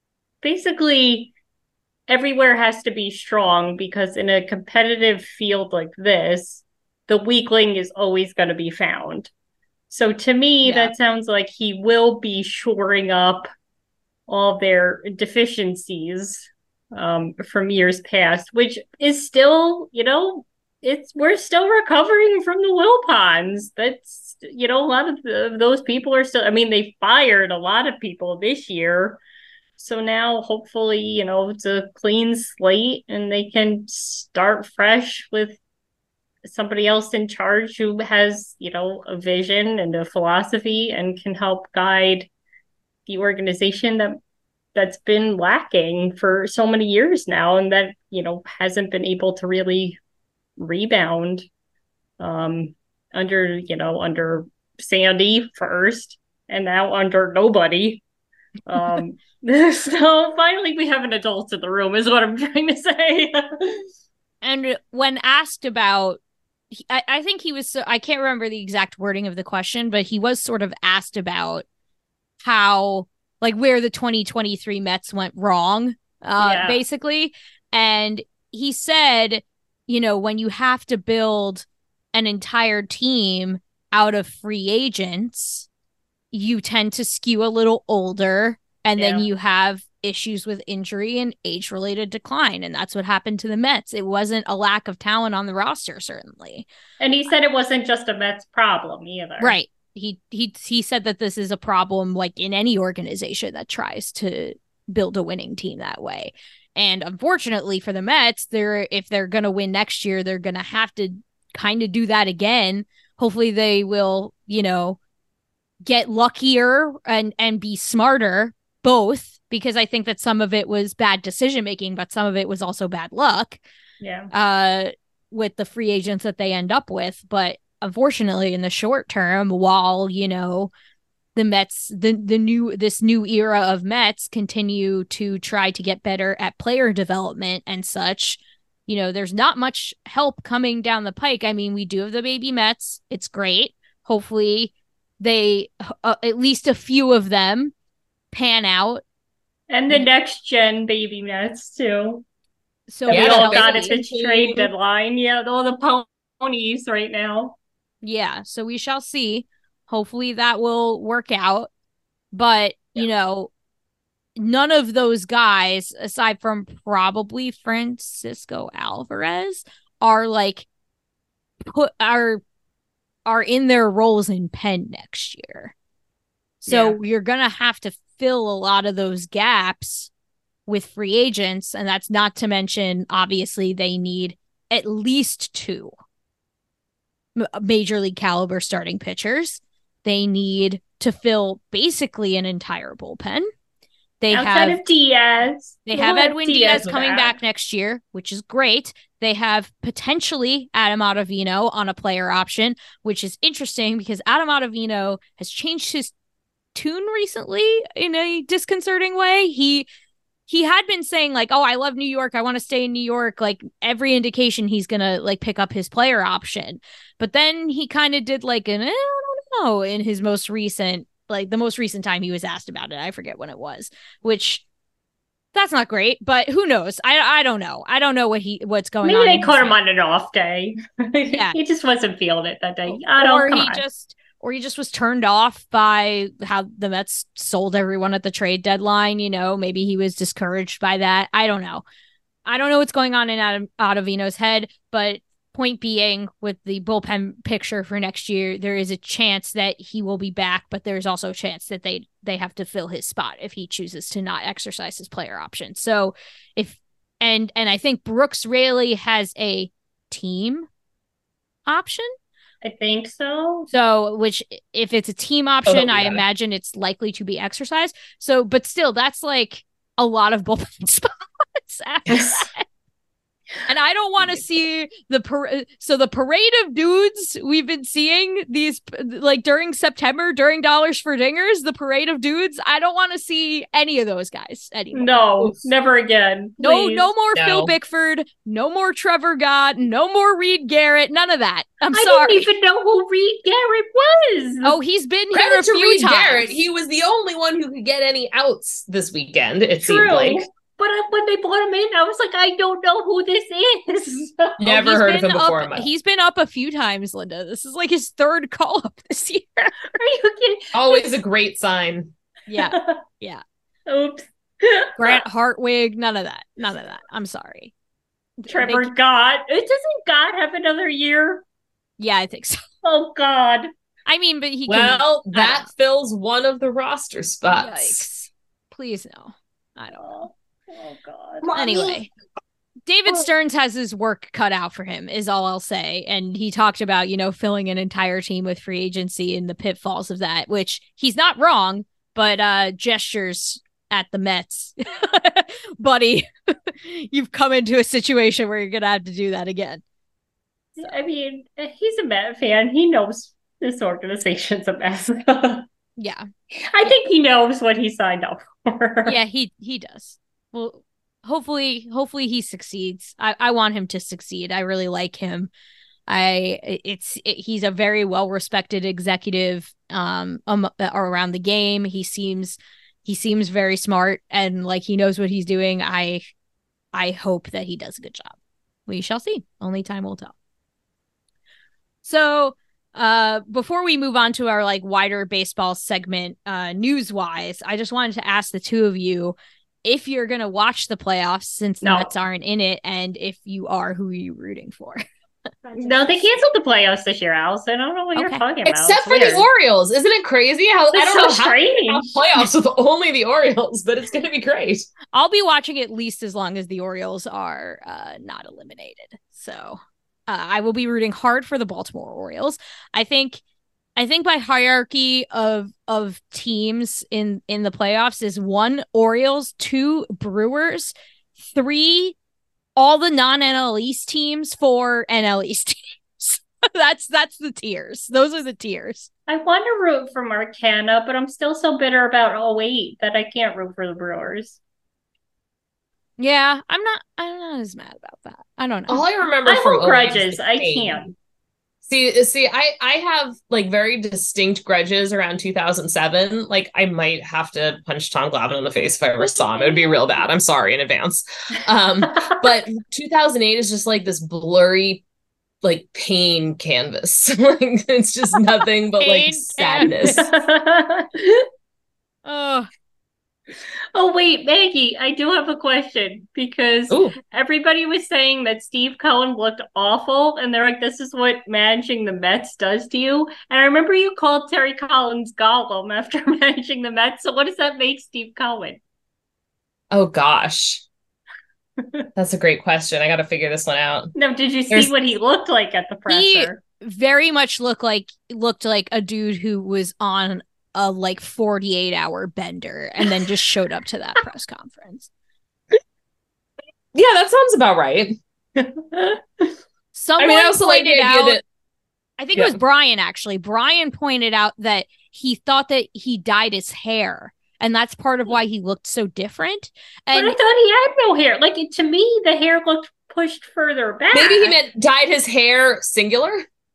basically everywhere has to be strong, because in a competitive field like this, the weakling is always going to be found. So to me, Yeah. that sounds like he will be shoring up all their deficiencies um, from years past, which is still, you know, it's we're still recovering from the Wilpons. That's, you know, a lot of the, those people are still, I mean, they fired a lot of people this year. So now hopefully, you know, it's a clean slate and they can start fresh with somebody else in charge who has, you know, a vision and a philosophy and can help guide the organization that that's been lacking for so many years now, and that, you know, hasn't been able to really rebound um under, you know, under Sandy first and now under nobody. Um so finally we have an adult in the room is what I'm trying to say. And when asked about, I, I think he was, I can't remember the exact wording of the question, but he was sort of asked about how, like, where the twenty twenty-three Mets went wrong, uh, Yeah. basically. And he said, you know, when you have to build an entire team out of free agents, you tend to skew a little older, and then Yeah. you have issues with injury and age-related decline. And that's what happened to the Mets. It wasn't a lack of talent on the roster, certainly. And he said it wasn't just a Mets problem either. Right. He he he said that this is a problem like in any organization that tries to build a winning team that way. And unfortunately for the Mets, they're if they're going to win next year, they're going to have to kind of do that again. Hopefully they will, you know, get luckier and and be smarter both, because I think that some of it was bad decision making, but some of it was also bad luck. Yeah. Uh with the free agents that they end up with. But unfortunately, in the short term, while, you know, the Mets, the the new this new era of Mets continue to try to get better at player development and such, you know, there's not much help coming down the pike. I mean, we do have the baby Mets. It's great. Hopefully they, uh, at least a few of them, pan out. And the next gen baby Mets too. So that yeah, we all got at the the trade deadline. Yeah, all the ponies right now. Yeah, so we shall see. Hopefully that will work out. But, yeah. you know, none of those guys, aside from probably Francisco Alvarez, are like put are are in their roles in Penn next year. So yeah. you're gonna have to fill a lot of those gaps with free agents, and that's not to mention, obviously, they need at least two major league caliber starting pitchers. They need to fill basically an entire bullpen. They Outside have of Diaz. They we'll have Edwin Diaz, Diaz coming back. back next year, which is great. They have potentially Adam Ottavino on a player option, which is interesting because Adam Ottavino has changed his tune recently in a disconcerting way. He he had been saying like, oh, I love New York. I want to stay in New York. Like every indication he's going to like pick up his player option. But then he kind of did like an, eh, I don't know, in his most recent, like the most recent time he was asked about it. I forget when it was, which that's not great, but who knows? I I don't know. I don't know what he what's going Maybe on. Maybe they caught him on an off day. Yeah. He just wasn't feeling it that day. I don't or come he on. just or he just was turned off by how the Mets sold everyone at the trade deadline. You know, maybe he was discouraged by that. I don't know. I don't know what's going on in Adam Ottavino's head, but point being, with the bullpen picture for next year, there is a chance that he will be back, but there's also a chance that they they have to fill his spot if he chooses to not exercise his player option. So if and and I think Brooks Raley has a team option. I think so. So, which if it's a team option, oh, I yeah. imagine it's likely to be exercised. So, but still, that's like a lot of bullpen spots after Yes. that. And I don't want to see the par- so the parade of dudes we've been seeing these like during September during Dollars for Dingers, the parade of dudes. I don't want to see any of those guys anymore. No, Oof. never again. No, Please. no more No. Phil Bickford, no more Trevor Gott, no more Reed Garrett, none of that. I'm I sorry. didn't even know who Reed Garrett was. Oh, he's been here Credit a to few Reed times. Garrett. He was the only one who could get any outs this weekend, it True. seemed like. But uh, when they brought him in, I was like, I don't know who this is. Never he's heard of been him before up- in my life. He's been up a few times, Linda. This is like his third call up this year. Are you kidding? Always a great sign. Yeah, yeah. Oops. Grant Hartwig, none of that. None of that. I'm sorry. Trevor They- Gott. It doesn't God have another year? Yeah, I think so. Oh God. I mean, but he can. Well, I that don't fills one of the roster know. spots. Yikes. Please no. I don't know. Oh, oh God. Anyway, David Stearns has his work cut out for him, is all I'll say. And he talked about, you know, filling an entire team with free agency and the pitfalls of that, which he's not wrong, but uh gestures at the Mets. Buddy, you've come into a situation where you're going to have to do that again. I mean, he's a Met fan. He knows this organization's a mess. Yeah. I think he knows what he signed up for. Yeah, he he does. Well, hopefully, hopefully he succeeds. I, I want him to succeed. I really like him. I it's it, he's a very well respected executive um, um around the game. He seems he seems very smart and like he knows what he's doing. I I hope that he does a good job. We shall see. Only time will tell. So, uh, before we move on to our like wider baseball segment, uh, news wise, I just wanted to ask the two of you if you're going to watch the playoffs since the No. Mets aren't in it. And if you are, who are you rooting for? No, they canceled the playoffs this year, Allison. I don't know what Okay. you're talking about. Except It's for the weird. Orioles. Isn't it crazy how I It's don't know so how they strange. have playoffs with only the Orioles, but it's going to be great. I'll be watching at least as long as the Orioles are uh, not eliminated. So uh, I will be rooting hard for the Baltimore Orioles. I think I think my hierarchy of of teams in, in the playoffs is one, Orioles, two, Brewers, three, all the non-N L East teams, four N L East teams. that's that's the tears. Those are the tears. I want to root for Marcana, but I'm still so bitter about oh eight that I can't root for the Brewers. Yeah, I'm not. I'm not as mad about that. I don't know. All I remember I from hold oh eight is grudges. the I pain. can't. See, see, I I have like very distinct grudges around two thousand seven. Like I might have to punch Tom Glavine in the face if I ever saw him. It would be real bad. I'm sorry in advance. Um, but two thousand eight is just like this blurry, like pain canvas. Like it's just nothing but Pain like sadness. Oh, Oh, wait, Maggie, I do have a question because Ooh. everybody was saying that Steve Cohen looked awful, and they're like, this is what managing the Mets does to you. And I remember you called Terry Collins Gollum after managing the Mets. So what does that make Steve Cohen? Oh gosh. That's a great question. I got to figure this one out. No, did you see There's- what he looked like at the presser? very much looked like looked like a dude who was on a like forty-eight hour bender and then just showed up to that press conference. Yeah, that sounds about right. Someone I mean, I also like pointed the idea out, that I think Yeah. it was Brian actually. Brian pointed out that he thought that he dyed his hair, and that's part of why he looked so different. But And I thought he had no hair. Like, it- to me, the hair looked pushed further back. maybe he meant dyed his hair singular.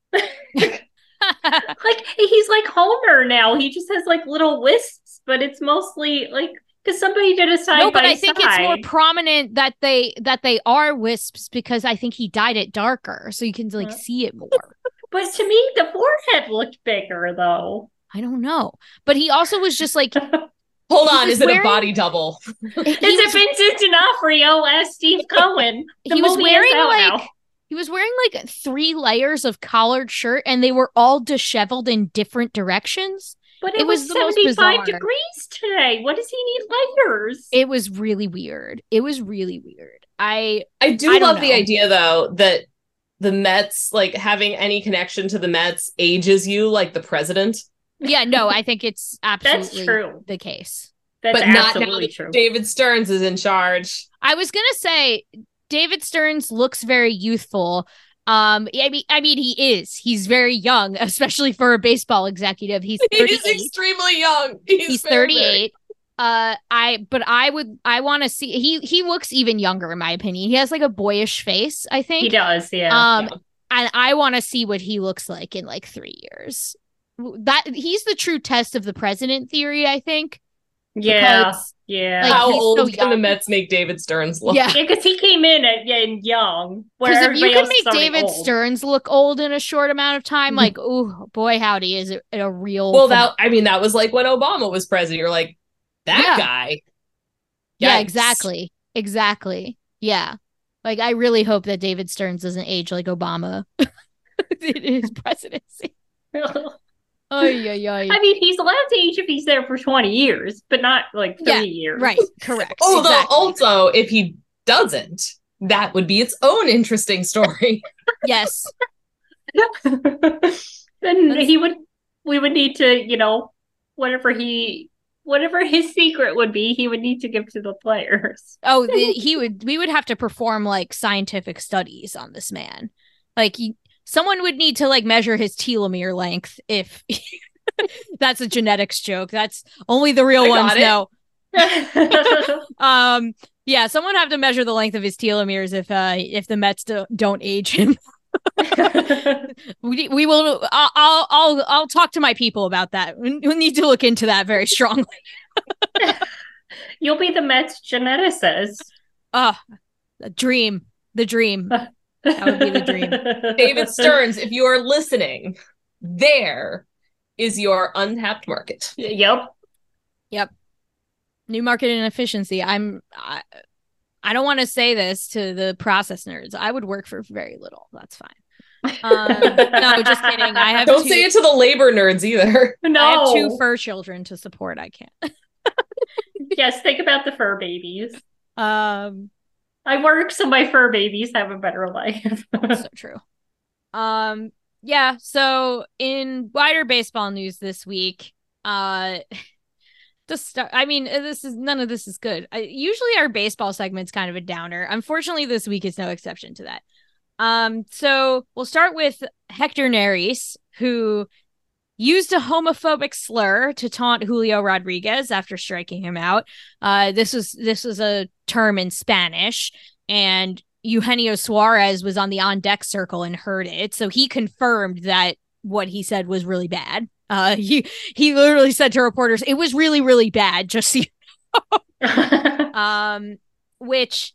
Like, he's like Homer now. He just has like little wisps, but it's mostly like because somebody did a side no, but by I think side. it's more prominent that they that they are wisps because I think he dyed it darker, so you can like Huh. see it more. But to me, the forehead looked bigger, though. I don't know, but he also was just like Hold He on, was is it wearing- a body double? he Is was, it Vincent D'Onofrio as Steve Cohen? The he was movie wearing is out like now. he was wearing like three layers of collared shirt, and they were all disheveled in different directions. But it, it was, was the most seventy-five bizarre. degrees today. What does he need layers? It was really weird. It was really weird. I I do I don't love the know. idea though that the Mets, like having any connection to the Mets, ages you like the president. yeah no, I think it's absolutely true. the case. That's but not now absolutely that true. David Stearns is in charge. I was gonna say David Stearns looks very youthful. Um, I mean, I mean, he is. He's very young, especially for a baseball executive. He's He's thirty-eight. extremely young. He's, He's very, very- thirty-eight. Uh, I but I would I want to see. He he looks even younger in my opinion. He has like a boyish face, I think. He does, yeah. Um, Yeah. and I want to see what he looks like in like three years. That he's the true test of the president theory, I think. yeah, because, yeah. like, How he's old so can the young. Mets make David Stearns look? Yeah. Yeah, because he came in at yeah, in young. Where Because if you everybody can else make is already David old. Stearns look old in a short amount of time, like, oh boy, howdy, is it a real? Well, that I mean, that was like when Obama was president. You're like, that Yeah. guy. yeah, Yikes. exactly, exactly, yeah. Like, I really hope that David Stearns doesn't age like Obama in his presidency. Oh yeah, yeah. I mean, he's allowed to age if he's there for twenty years, but not like three Yeah, years. Right, correct. Although, exactly. also, if he doesn't, that would be its own interesting story. Yes, Then That's- he would, we would need to, you know, whatever he, whatever his secret would be, he would need to give to the players. Oh, the, he would. We would have to perform like scientific studies on this man. Like, he, someone would need to like measure his telomere length. If that's a genetics joke, that's only the real I ones got it. know. Um, yeah, someone have to measure the length of his telomeres if uh if the Mets do, don't age him. we we will. I'll I'll I'll, I'll talk to my people about that. We, we need to look into that very strongly. You'll be the Mets geneticist. Ah, the dream, the dream. That would be the dream. David Stearns, if you are listening, there is your untapped market. Yep. New market inefficiency. I'm. I, I don't want to say this to the process nerds. I would work for very little. That's fine. Um, no, just kidding. I have Don't two, say it to the labor nerds either. No. I have two fur children to support. I can't. Yes, think about the fur babies. Um, I work so my fur babies have a better life. so true. Um, yeah. So in wider baseball news this week, uh. The start. I mean, this is none of this is good. I, usually, our baseball segment's kind of a downer. Unfortunately, this week is no exception to that. Um, so we'll start with Hector Neris, who used a homophobic slur to taunt Julio Rodriguez after striking him out. Uh, this was this was a term in Spanish, and Eugenio Suarez was on the on deck circle and heard it, so he confirmed that what he said was really bad. Uh, he he literally said to reporters, "It was really really bad." Just so you know. um, which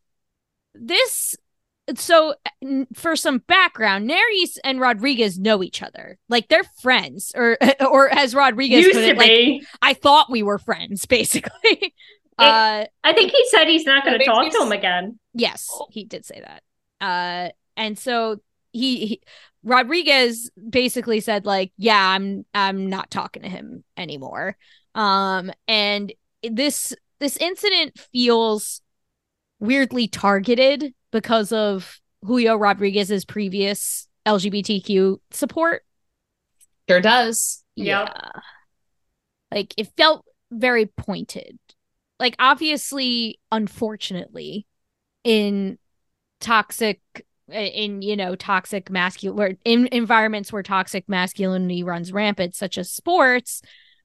this. So, for some background, Neris and Rodriguez know each other. Like, they're friends, or or as Rodriguez Used put to it, like, be. I thought we were friends, basically. It, uh, I think he said he's not going That to makes talk me to him s- again. yes, he did say that. Uh, and so he, he Rodriguez basically said, like, yeah, I'm I'm not talking to him anymore. Um, and this this incident feels weirdly targeted because of Julio Rodriguez's previous L G B T Q support. Sure does. Yep. Yeah. Like, it felt very pointed. Like, obviously, unfortunately, in toxic, in, you know, toxic masculine, where in environments where toxic masculinity runs rampant, such as sports,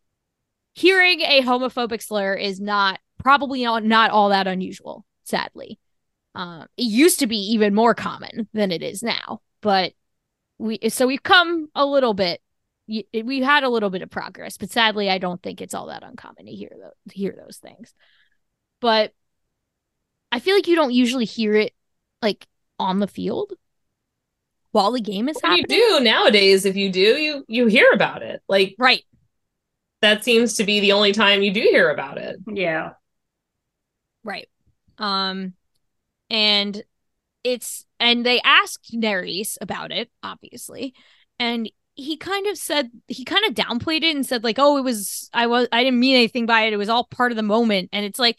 hearing a homophobic slur is not probably not, not all that unusual, sadly. Um, it used to be even more common than it is now, but we so we've come a little bit. We've had a little bit of progress, but sadly, I don't think it's all that uncommon to hear those, to hear those things. But I feel like you don't usually hear it like on the field while the game is What happening. you do nowadays, if you do, you you hear about it. Like, right? that seems to be the only time you do hear about it. Yeah. Right. Um, and it's and they asked Neris about it, obviously, and he kind of said he kind of downplayed it and said, like, oh, it was I was I didn't mean anything by it. It was all part of the moment. And it's like,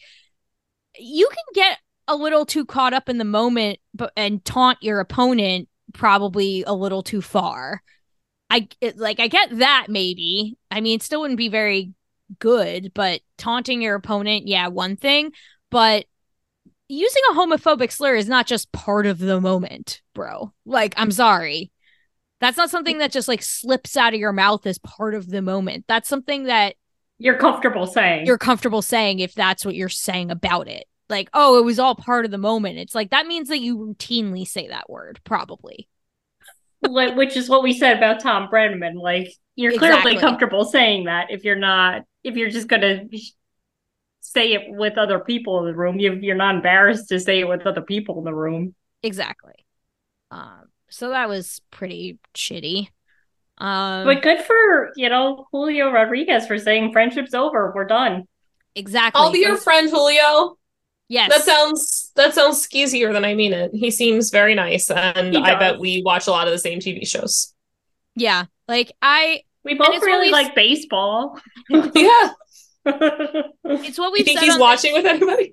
you can get a little too caught up in the moment, but and taunt your opponent probably a little too far. I it, like I get that, maybe. I mean, it still wouldn't be very good, but taunting your opponent, yeah, one thing. But using a homophobic slur is not just part of the moment, bro. Like, I'm sorry. That's not something that just like slips out of your mouth as part of the moment. That's something that You're comfortable saying. you're comfortable saying if that's what you're saying about it. Like, oh, it was all part of the moment. It's like, that means that you routinely say that word, probably. Like, which is what we said about Tom Brenneman. Like, you're clearly Exactly. comfortable saying that if you're not, if you're just going to say it with other people in the room, you, you're not embarrassed to say it with other people in the room. Exactly. Um, so that was pretty shitty. Um, But good for, you know, Julio Rodriguez for saying friendship's over. We're done. exactly. I'll be your friend, Julio. Yes. That sounds that sounds skeezier than I mean it. He seems very nice, and He I does. bet we watch a lot of the same T V shows. Yeah. Like, I, We both it's really really- like baseball. Yeah. it's what You we've think said he's on watching with anybody?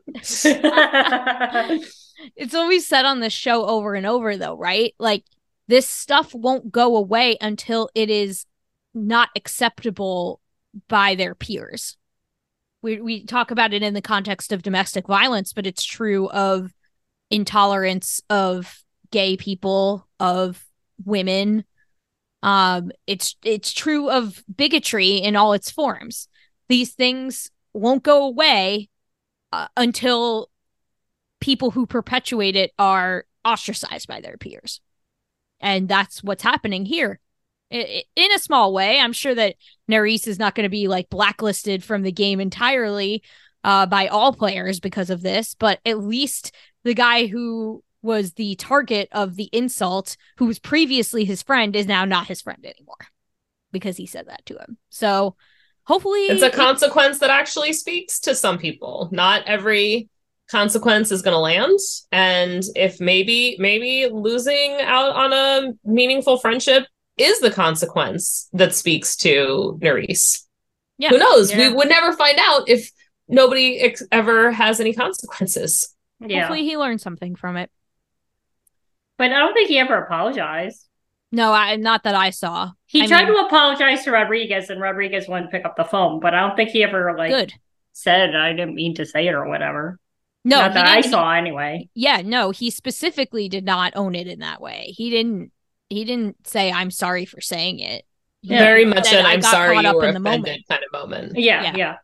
it's what we've said on the show over and over, though, right? Like, this stuff won't go away until it is not acceptable by their peers. We we talk about it in the context of domestic violence, but it's true of intolerance of gay people, of women. Um, it's it's true of bigotry in all its forms. These things won't go away uh, until people who perpetuate it are ostracized by their peers. And that's what's happening here. I- in a small way, I'm sure that Neris is not going to be like blacklisted from the game entirely uh, by all players because of this, but at least the guy who was the target of the insult, who was previously his friend, is now not his friend anymore because he said that to him. So hopefully It's a it- consequence that actually speaks to some people. Not every consequence is going to land, and if maybe maybe losing out on a meaningful friendship is the consequence that speaks to Neris. yeah. Who knows? Yeah. We would never find out if nobody ex- ever has any consequences. Yeah. Hopefully he learned something from it. But I don't think he ever apologized. No, I not that I saw. He I tried mean, to apologize to Rodriguez, and Rodriguez wouldn't pick up the phone, but I don't think he ever like good. said I didn't mean to say it or whatever. No, not he that I didn't- saw anyway. Yeah, no, he specifically did not own it in that way. He didn't. He didn't say, "I'm sorry for saying it." He Yeah. Very much said, an "I I'm got sorry caught you up were in the offended moment." kind of moment. Yeah, Yeah. yeah.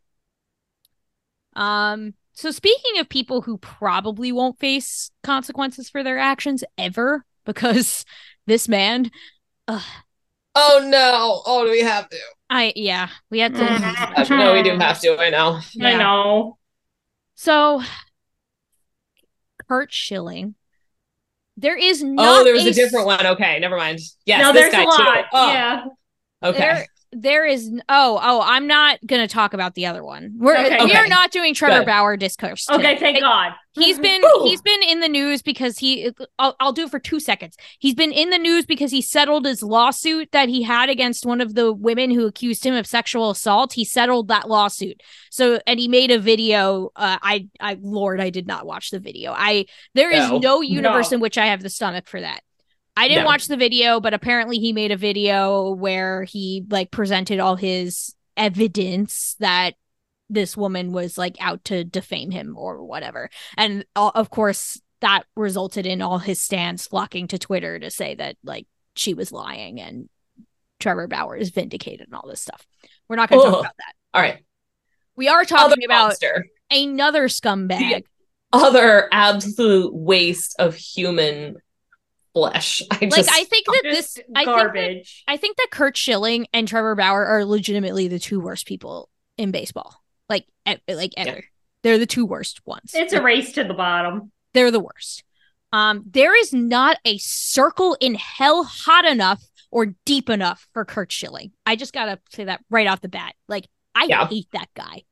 Um. So speaking of people who probably won't face consequences for their actions ever, because this man, ugh, Oh no! Oh, do we have to? I yeah, we had to. Mhm. No, we do have to. I know. I Yeah. know. So, Kurt Schilling. There is not. Oh, there was a s- different one. Okay, never mind. Yes, no, this there's guy a lot. too. Oh, Yeah. okay. There, there is. Oh, oh, I'm not gonna talk about the other one. We're Okay. we are Okay. not doing Trevor Good. Bauer discourse. Okay, today. thank God. He's been Whew. he's been in the news because he I'll, I'll do it for two seconds. He's been in the news because he settled his lawsuit that he had against one of the women who accused him of sexual assault. He settled that lawsuit. So and he made a video. Uh, I I Lord, I did not watch the video. I there is No. no universe No. in which I have the stomach for that. I didn't No. watch the video, but apparently he made a video where he like presented all his evidence that this woman was like out to defame him or whatever. And uh, of course, that resulted in all his stands flocking to Twitter to say that like she was lying and Trevor Bauer is vindicated and all this stuff. We're not going to Ugh. talk about that. All right. We are Other talking about monster. another scumbag. Other absolute waste of human flesh. I Like just I think that Just this I think that, garbage. I think that Kurt Schilling and Trevor Bauer are legitimately the two worst people in baseball. Like e- like ever. Yeah. They're the two worst ones. It's a race to the bottom. They're the worst. Um, there is not a circle in hell hot enough or deep enough for Kurt Schilling. I just gotta say that right off the bat. Like, I Yeah. hate that guy.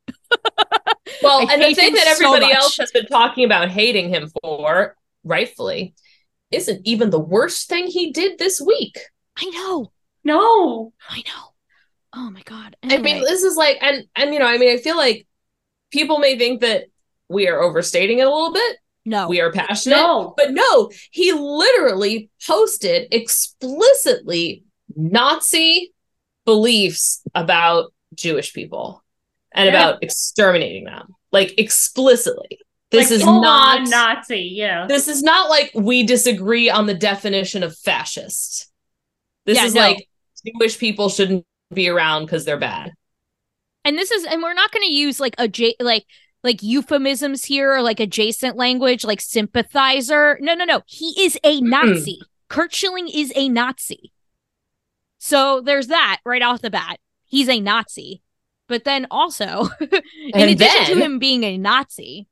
well, I and the hate thing him that so everybody much. else has been talking about hating him for, rightfully, isn't even the worst thing he did this week. I know. No. I know. Oh my god. I mean, Anyway. this is like, and and you know, I mean, I feel like people may think that we are overstating it a little bit. no. We are passionate, No. but no, he literally posted explicitly Nazi beliefs about Jewish people and Yeah. about exterminating them, like explicitly. This Like, is full not on Nazi. Yeah. This is not like we disagree on the definition of fascist. This Yeah, is no. like Jewish people shouldn't be around because they're bad. And this is, and we're not going to use like a J, like like euphemisms here or like adjacent language, like sympathizer. No, no, no. He is a Nazi. Kurt Schilling is a Nazi. So there's that right off the bat. He's a Nazi. But then also, in And addition to then- him being a Nazi,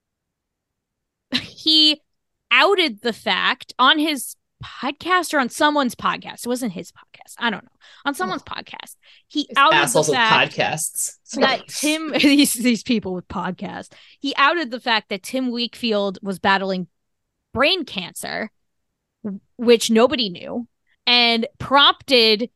he outed the fact on his podcast or on someone's podcast. It wasn't his podcast. I don't know. On someone's podcast. He outed the Assholes with fact podcasts. that Tim these these people with podcasts. He outed the fact that Tim Wakefield was battling brain cancer, which nobody knew, and prompted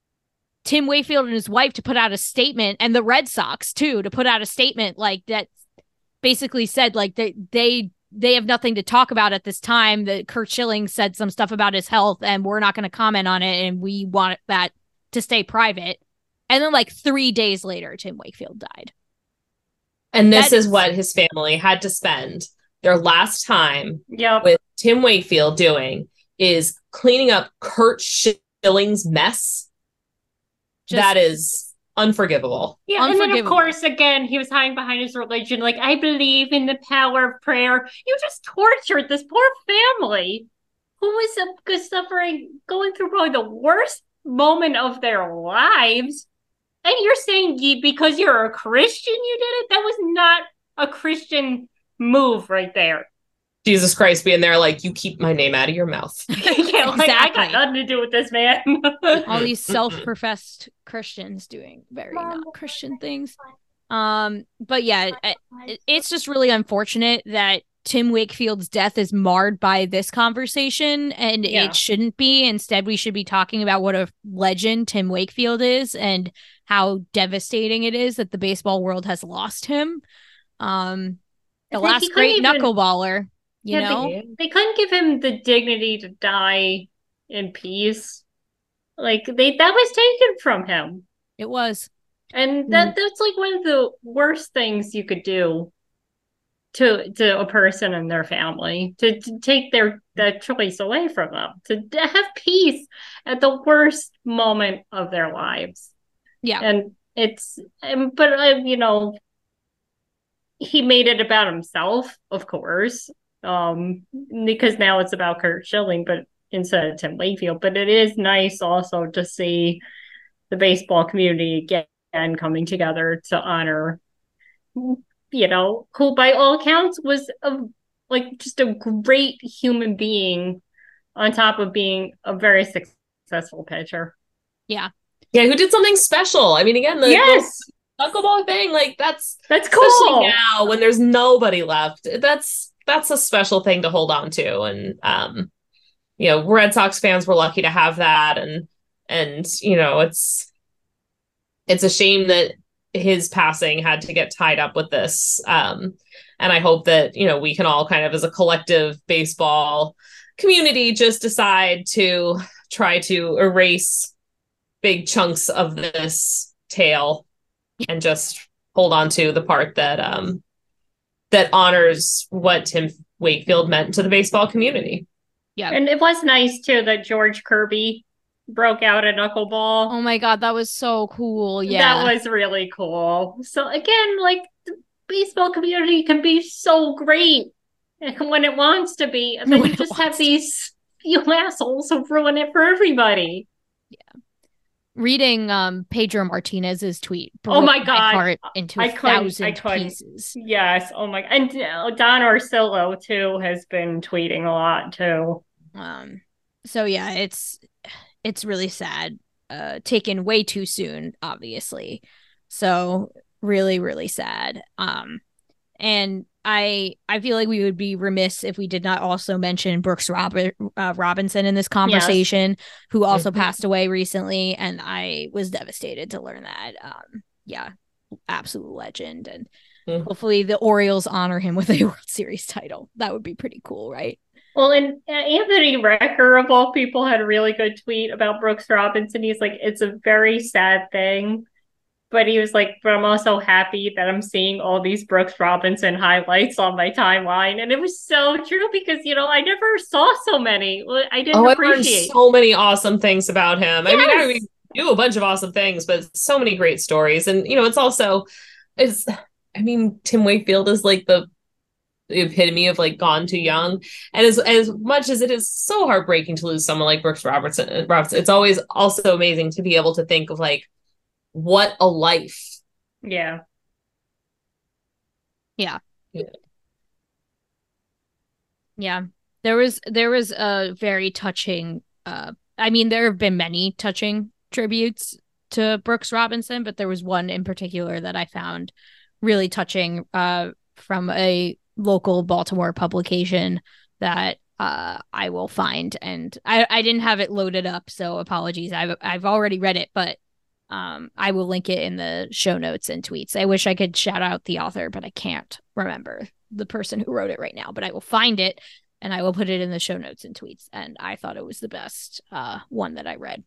Tim Wakefield and his wife to put out a statement, and the Red Sox too, to put out a statement like that basically said like they they they have nothing to talk about at this time. That Kurt Schilling said some stuff about his health and we're not going to comment on it, and we want that to stay private. And then like three days later, Tim Wakefield died. And this That is is- what his family had to spend their last time Yep. with Tim Wakefield doing is cleaning up Kurt Schilling's mess. Just- that is unforgivable. Yeah, and then of Unforgivable. course, again, he was hiding behind his religion. Like, I believe in the power of prayer. You just tortured this poor family who was uh, suffering, going through probably the worst moment of their lives. And you're saying ye, because you're a Christian, you did it? That was not a Christian move right there. Jesus Christ being there like, you keep my name out of your mouth. Yeah, like, I Exactly. got nothing to do with this man. All these self-professed Christians doing very not Christian things. Um, but yeah, it- it's just really unfortunate that Tim Wakefield's death is marred by this conversation, and Yeah. it shouldn't be. Instead, we should be talking about what a legend Tim Wakefield is and how devastating it is that the baseball world has lost him. Um, the I think he last couldn't great even- knuckleballer, you Yeah, know? they, they couldn't give him the dignity to die in peace. Like they that was taken from him. It was. And that that's like one of the worst things you could do. to to a person and their family, to, to take their that choice away from them, to, to have peace at the worst moment of their lives. Yeah. And it's, and, but, uh, you know, he made it about himself, of course, um, because now it's about Curt Schilling, but instead of Tim Wakefield. But it is nice also to see the baseball community again coming together to honor, you know, who by all accounts was a, like just a great human being on top of being a very successful pitcher. Yeah. Yeah, who did something special. I mean, again, the, yes. the knuckleball thing, like that's that's cool. Especially now when there's nobody left. That's that's a special thing to hold on to. And um, you know, Red Sox fans were lucky to have that. And and you know, it's it's a shame that his passing had to get tied up with this. Um, and I hope that, you know, we can all kind of as a collective baseball community just decide to try to erase big chunks of this tale and just hold on to the part that um, that honors what Tim Wakefield meant to the baseball community. Yeah. And it was nice too that George Kirby broke out a knuckleball. Oh my God, that was so cool. Yeah. That was really cool. So again, like the baseball community can be so great when it wants to be. And then you just have these few assholes who ruin it for everybody. Yeah. Reading um Pedro Martinez's tweet. Oh my God. My heart into a I thousand I pieces. Yes. Oh my. And uh, Don Orsillo too has been tweeting a lot too. Um. So yeah, it's it's really sad. Uh, taken way too soon, obviously. So really, really sad. Um, and I I feel like we would be remiss if we did not also mention Brooks Robert, uh, Robinson in this conversation, yes. who also mm-hmm. passed away recently, and I was devastated to learn that. Um, yeah, absolute legend, and mm-hmm. hopefully the Orioles honor him with a World Series title. That would be pretty cool, right? Well, and uh, Anthony Recker, of all people, had a really good tweet about Brooks Robinson. He's like, it's a very sad thing. But he was like, but I'm also happy that I'm seeing all these Brooks Robinson highlights on my timeline. And it was so true because, you know, I never saw so many. I didn't oh, appreciate. I learned so many awesome things about him. Yes. I mean, I mean, do a bunch of awesome things, but so many great stories. And, you know, it's also, it's, I mean, Tim Wakefield is like the the epitome of like gone too young. And as as much as it is so heartbreaking to lose someone like Brooks Robertson, Robertson, it's always also amazing to be able to think of like what a life. Yeah. Yeah. Yeah. Yeah. There was there was a very touching uh I mean there have been many touching tributes to Brooks Robinson, but there was one in particular that I found really touching uh from a local Baltimore publication that uh, I will find, and I, I didn't have it loaded up, so apologies. I've I've already read it, but um, I will link it in the show notes and tweets. I wish I could shout out the author, but I can't remember the person who wrote it right now. But I will find it, and I will put it in the show notes and tweets. And I thought it was the best uh, one that I read.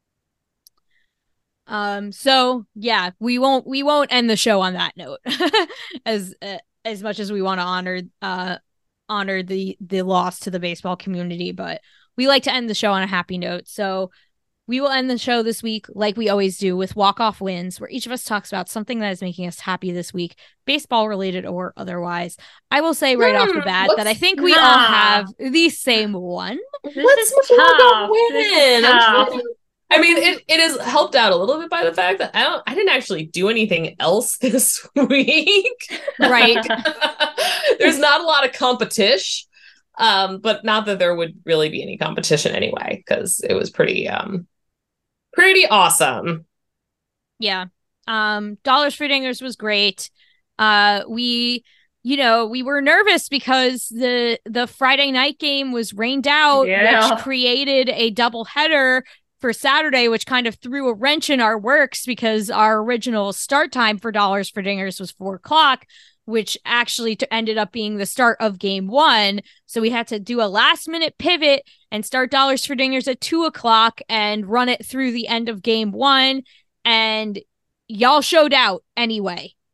Um. So yeah, we won't we won't end the show on that note, as. Uh, as much as we want to honor uh honor the the loss to the baseball community, but we like to end the show on a happy note. So we will end the show this week like we always do with walk-off wins, where each of us talks about something that is making us happy this week, baseball related or otherwise. I will say right mm, off the bat that I think we nah. all have the same one. This Let's is tough. This is tough. I mean, it, it is helped out a little bit by the fact that I don't I didn't actually do anything else this week. Right. There's not a lot of competition. Um, but not that there would really be any competition anyway, because it was pretty um pretty awesome. Yeah. Um, Dollars for Dingers was great. Uh we you know, we were nervous because the the Friday night game was rained out, yeah. which created a doubleheader for Saturday, which kind of threw a wrench in our works because our original start time for Dollars for Dingers was four o'clock, which actually t- ended up being the start of game one. So we had to do a last minute pivot and start Dollars for Dingers at two o'clock and run it through the end of game one. And y'all showed out anyway.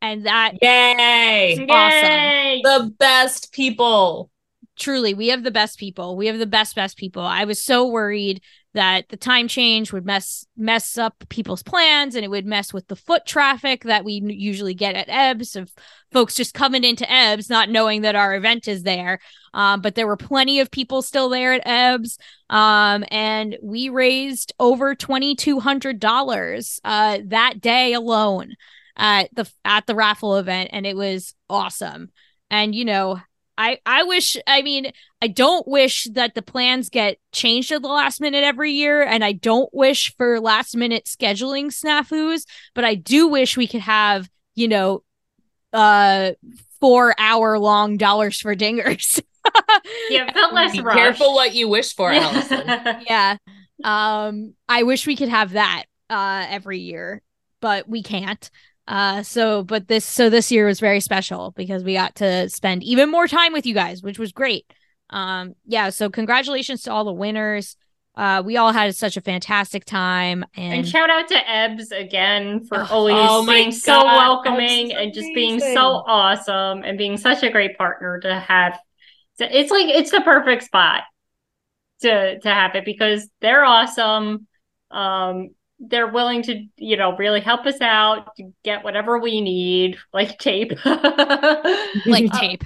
And that Yay! awesome. Yay! The best people. Truly, we have the best people. We have the best, best people. I was so worried that the time change would mess mess up people's plans and it would mess with the foot traffic that we usually get at Ebbs of folks just coming into Ebbs not knowing that our event is there. Um, but there were plenty of people still there at Ebbs. Um, and we raised over twenty-two hundred dollars uh, that day alone at the at the raffle event. And it was awesome. And, you know, I, I wish, I mean, I don't wish that the plans get changed at the last minute every year, and I don't wish for last minute scheduling snafus, but I do wish we could have, you know, uh, four hour long dollars for dingers. Yeah, it felt less Be rushed. careful what you wish for, Allison. Yeah. Um, I wish we could have that uh, every year, but we can't. Uh, so, but this, so this year was very special because we got to spend even more time with you guys, which was great. Um, yeah. So congratulations to all the winners. Uh, we all had such a fantastic time, and, And shout out to Ebbs again for Oh, always oh my being so God, welcoming Ebbs is and just being amazing. so awesome and being such a great partner to have. It's like it's the perfect spot to to have it because they're awesome. Um, they're willing to, you know, really help us out to get whatever we need, like tape, like tape.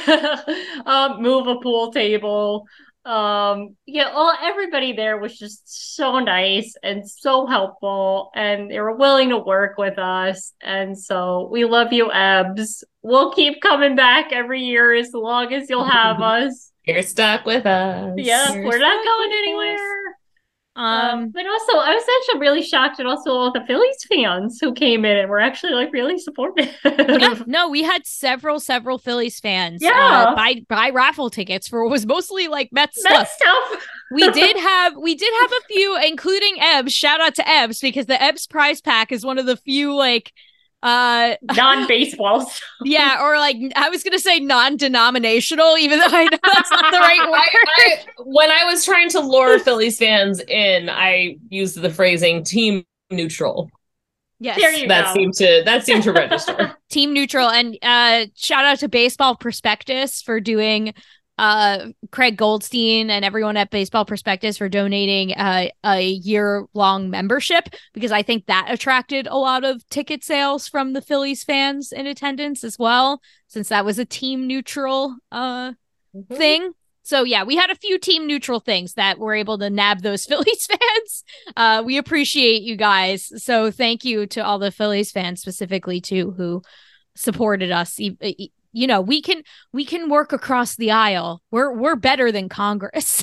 um, move a pool table. Um, yeah, all everybody there was just so nice and so helpful, and they were willing to work with us. And so we love you, Ebbs. We'll keep coming back every year as long as you'll have us. You're stuck with us. Yeah, You're we're not stuck going with anywhere. Um, Um, but also, I was actually really shocked at also all the Phillies fans who came in and were actually like really supportive. yeah, no, we had several, several Phillies fans Yeah. uh, buy buy raffle tickets for what was mostly like Mets That stuff. stuff. We did have we did have a few, including Ebbs. Shout out to Ebbs because the Ebbs prize pack is one of the few like uh Non-baseball stuff. yeah, or like I was gonna say non-denominational, even though I know that's not the right word. I, I, when I was trying to lure Phillies fans in, I used the phrasing team neutral. Yes, There you That go. seemed to that seemed to register. team neutral, and uh shout out to Baseball Prospectus for doing uh Craig Goldstein and everyone at Baseball Prospectus for donating uh, a year long membership, because I think that attracted a lot of ticket sales from the Phillies fans in attendance as well, since that was a team neutral uh Mhm. thing. So yeah, we had a few team neutral things that were able to nab those Phillies fans. Uh, we appreciate you guys. So thank you to all the Phillies fans specifically too, who supported us. E- e- You know, we can we can work across the aisle. We're we're better than Congress.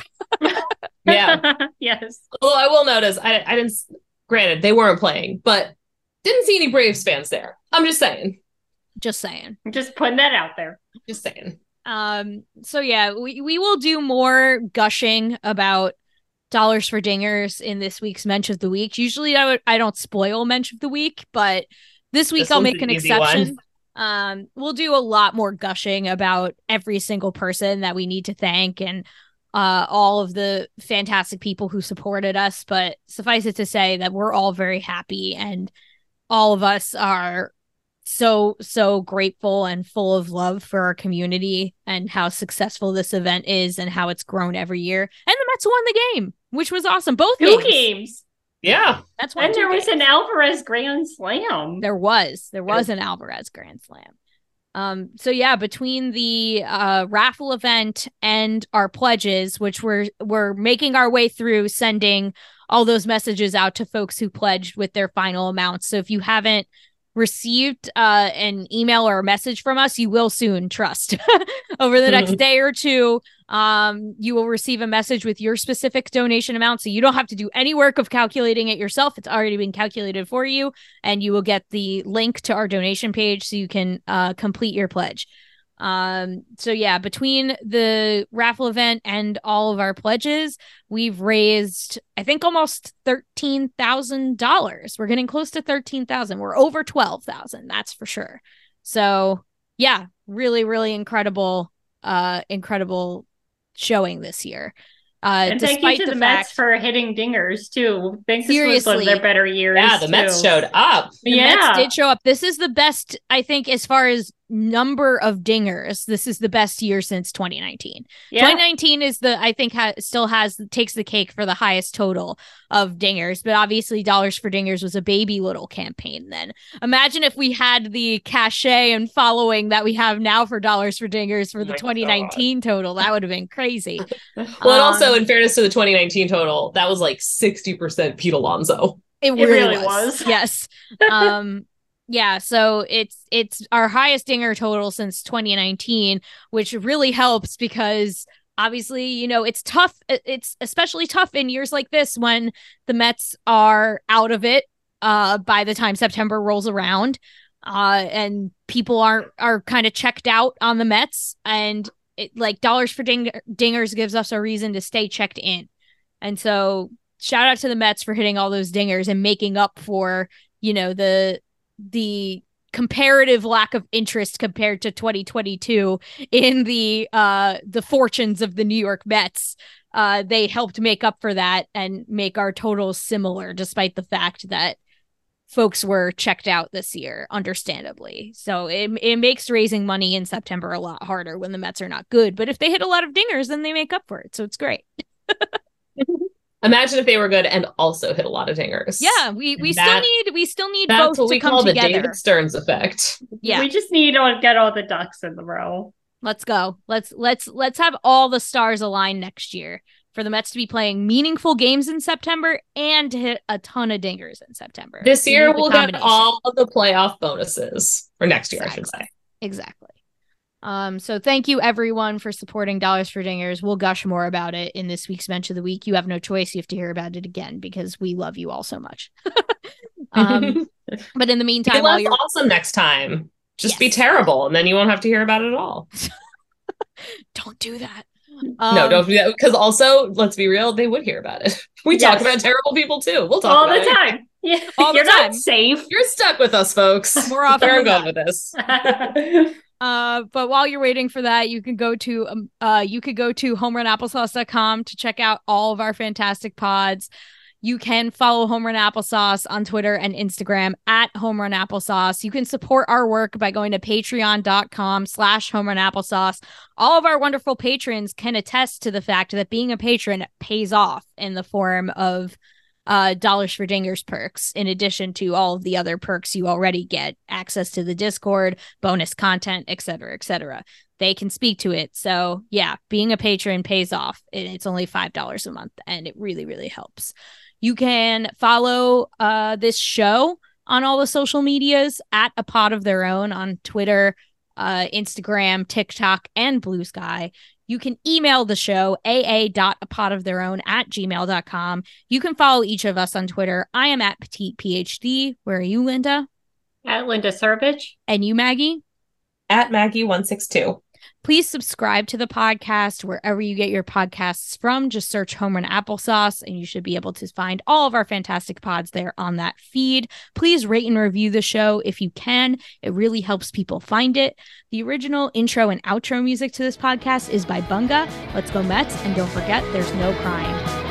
Yeah. Yes. Although I will notice, I, I didn't. Granted, they weren't playing, but didn't see any Braves fans there. I'm just saying. Just saying. I'm just putting that out there. Just saying. Um. So yeah, we we will do more gushing about dollars for dingers in this week's Mensch of the Week. Usually, I would I don't spoil Mensch of the Week, but this week This I'll one's make an an easy one. exception. Um, we'll do a lot more gushing about every single person that we need to thank and uh, all of the fantastic people who supported us. But suffice it to say that we're all very happy, and all of us are so, so grateful and full of love for our community and how successful this event is and how it's grown every year. And the Mets won the game, which was awesome. Both Two games. games. Yeah. That's won And two there was games. an Alvarez Grand Slam. There was. There was an Alvarez Grand Slam. Um, so yeah, between the uh, raffle event and our pledges, which we're we're making our way through sending all those messages out to folks who pledged with their final amounts. So if you haven't received uh, an email or a message from us, you will soon, trust. Over the next day or two, um, you will receive a message with your specific donation amount. So you don't have to do any work of calculating it yourself. It's already been calculated for you, and you will get the link to our donation page so you can uh, complete your pledge. Um, so yeah, between the raffle event and all of our pledges, we've raised, I think, almost thirteen thousand dollars. We're getting close to thirteen thousand. We're over twelve thousand. That's for sure. So yeah, really, really incredible, uh, incredible showing this year. Uh, And thank despite you to the, the, fact, Mets for hitting dingers too. I think this was one Seriously. of their better years. Yeah, the too. Mets showed up. the yeah. Mets did show up. This is the best, I think, as far as number of dingers. This is the best year since twenty nineteen. Yeah. twenty nineteen is the, I think, ha- still has takes the cake for the highest total of dingers. But obviously, Dollars for Dingers was a baby little campaign then. Imagine if we had the cachet and following that we have now for Dollars for Dingers for the My twenty nineteen total. That would have been crazy. Well, and also, Um, in fairness to the twenty nineteen total, that was like sixty percent Pete Alonso. It It really, really was. was. Yes. Um yeah, so it's it's our highest dinger total since twenty nineteen, which really helps because obviously, you know, it's tough. It's especially tough in years like this when the Mets are out of it uh by the time September rolls around. Uh and people aren't are kind of checked out on the Mets, and it, like Dollars for ding- Dingers gives us a reason to stay checked in. And so shout out to the Mets for hitting all those dingers and making up for, you know, the the comparative lack of interest compared to twenty twenty-two in the uh the fortunes of the New York Mets. Uh they helped make up for that and make our totals similar, despite the fact that folks were checked out this year, understandably. So it it makes raising money in September a lot harder when the Mets are not good. But if they hit a lot of dingers, then they make up for it. So it's great. Imagine if they were good and also hit a lot of dingers. Yeah, we we That- still need we still need That's both what to we come call the together. David Stearns effect. Yeah, We just need to get all the ducks in the row. let's go. Let's let's let's have all the stars align next year for the Mets to be playing meaningful games in September and to hit a ton of dingers in September. This We year need the we'll get combination. all of the playoff bonuses. Or next year, I should Exactly. say. Exactly. Um, so thank you everyone for supporting Dollars for Dingers. We'll gush more about it in this week's Bench of the Week. You have no choice. You have to hear about it again because we love you all so much. um, but in the Be meantime, while less you're awesome next time. Just be Yes. terrible, and then you won't have to hear about it at all. don't do that. no, Um, don't do that. Because also, let's be real, they would hear about it. We Yes. talk about terrible people too. We'll talk All about the it. time. Yeah. All the You're time. not safe. You're stuck with us, folks. More often Where I'm than going not. with this. Uh, but while you're waiting for that, you can go to um, uh, you could go to home run applesauce dot com to check out all of our fantastic pods. You can follow Home Run Applesauce on Twitter and Instagram at Home Run Applesauce. You can support our work by going to patreon dot com slash Home Run Applesauce. All of our wonderful patrons can attest to the fact that being a patron pays off in the form of uh, Dollars for Dingers perks, in addition to all of the other perks you already get, access to the Discord, bonus content, et cetera, et cetera. They can speak to it. So yeah, being a patron pays off. And it's only five dollars a month, and it really, really helps. You can follow uh, this show on all the social medias at A Pod of Their Own on Twitter, uh, Instagram, TikTok, and Blue Sky. You can email the show, aa dot a pod of their own at gmail dot com. You can follow each of us on Twitter. I am at Petite PhD. Where are you, Linda? At Linda Servich. And you, Maggie? At Maggie one six two. Please subscribe to the podcast wherever you get your podcasts from. Just search Home Run Applesauce, and you should be able to find all of our fantastic pods there on that feed. Please rate and review the show if you can. It really helps people find it. The original intro and outro music to this podcast is by Bunga. Let's go Mets, and don't forget, there's no crying.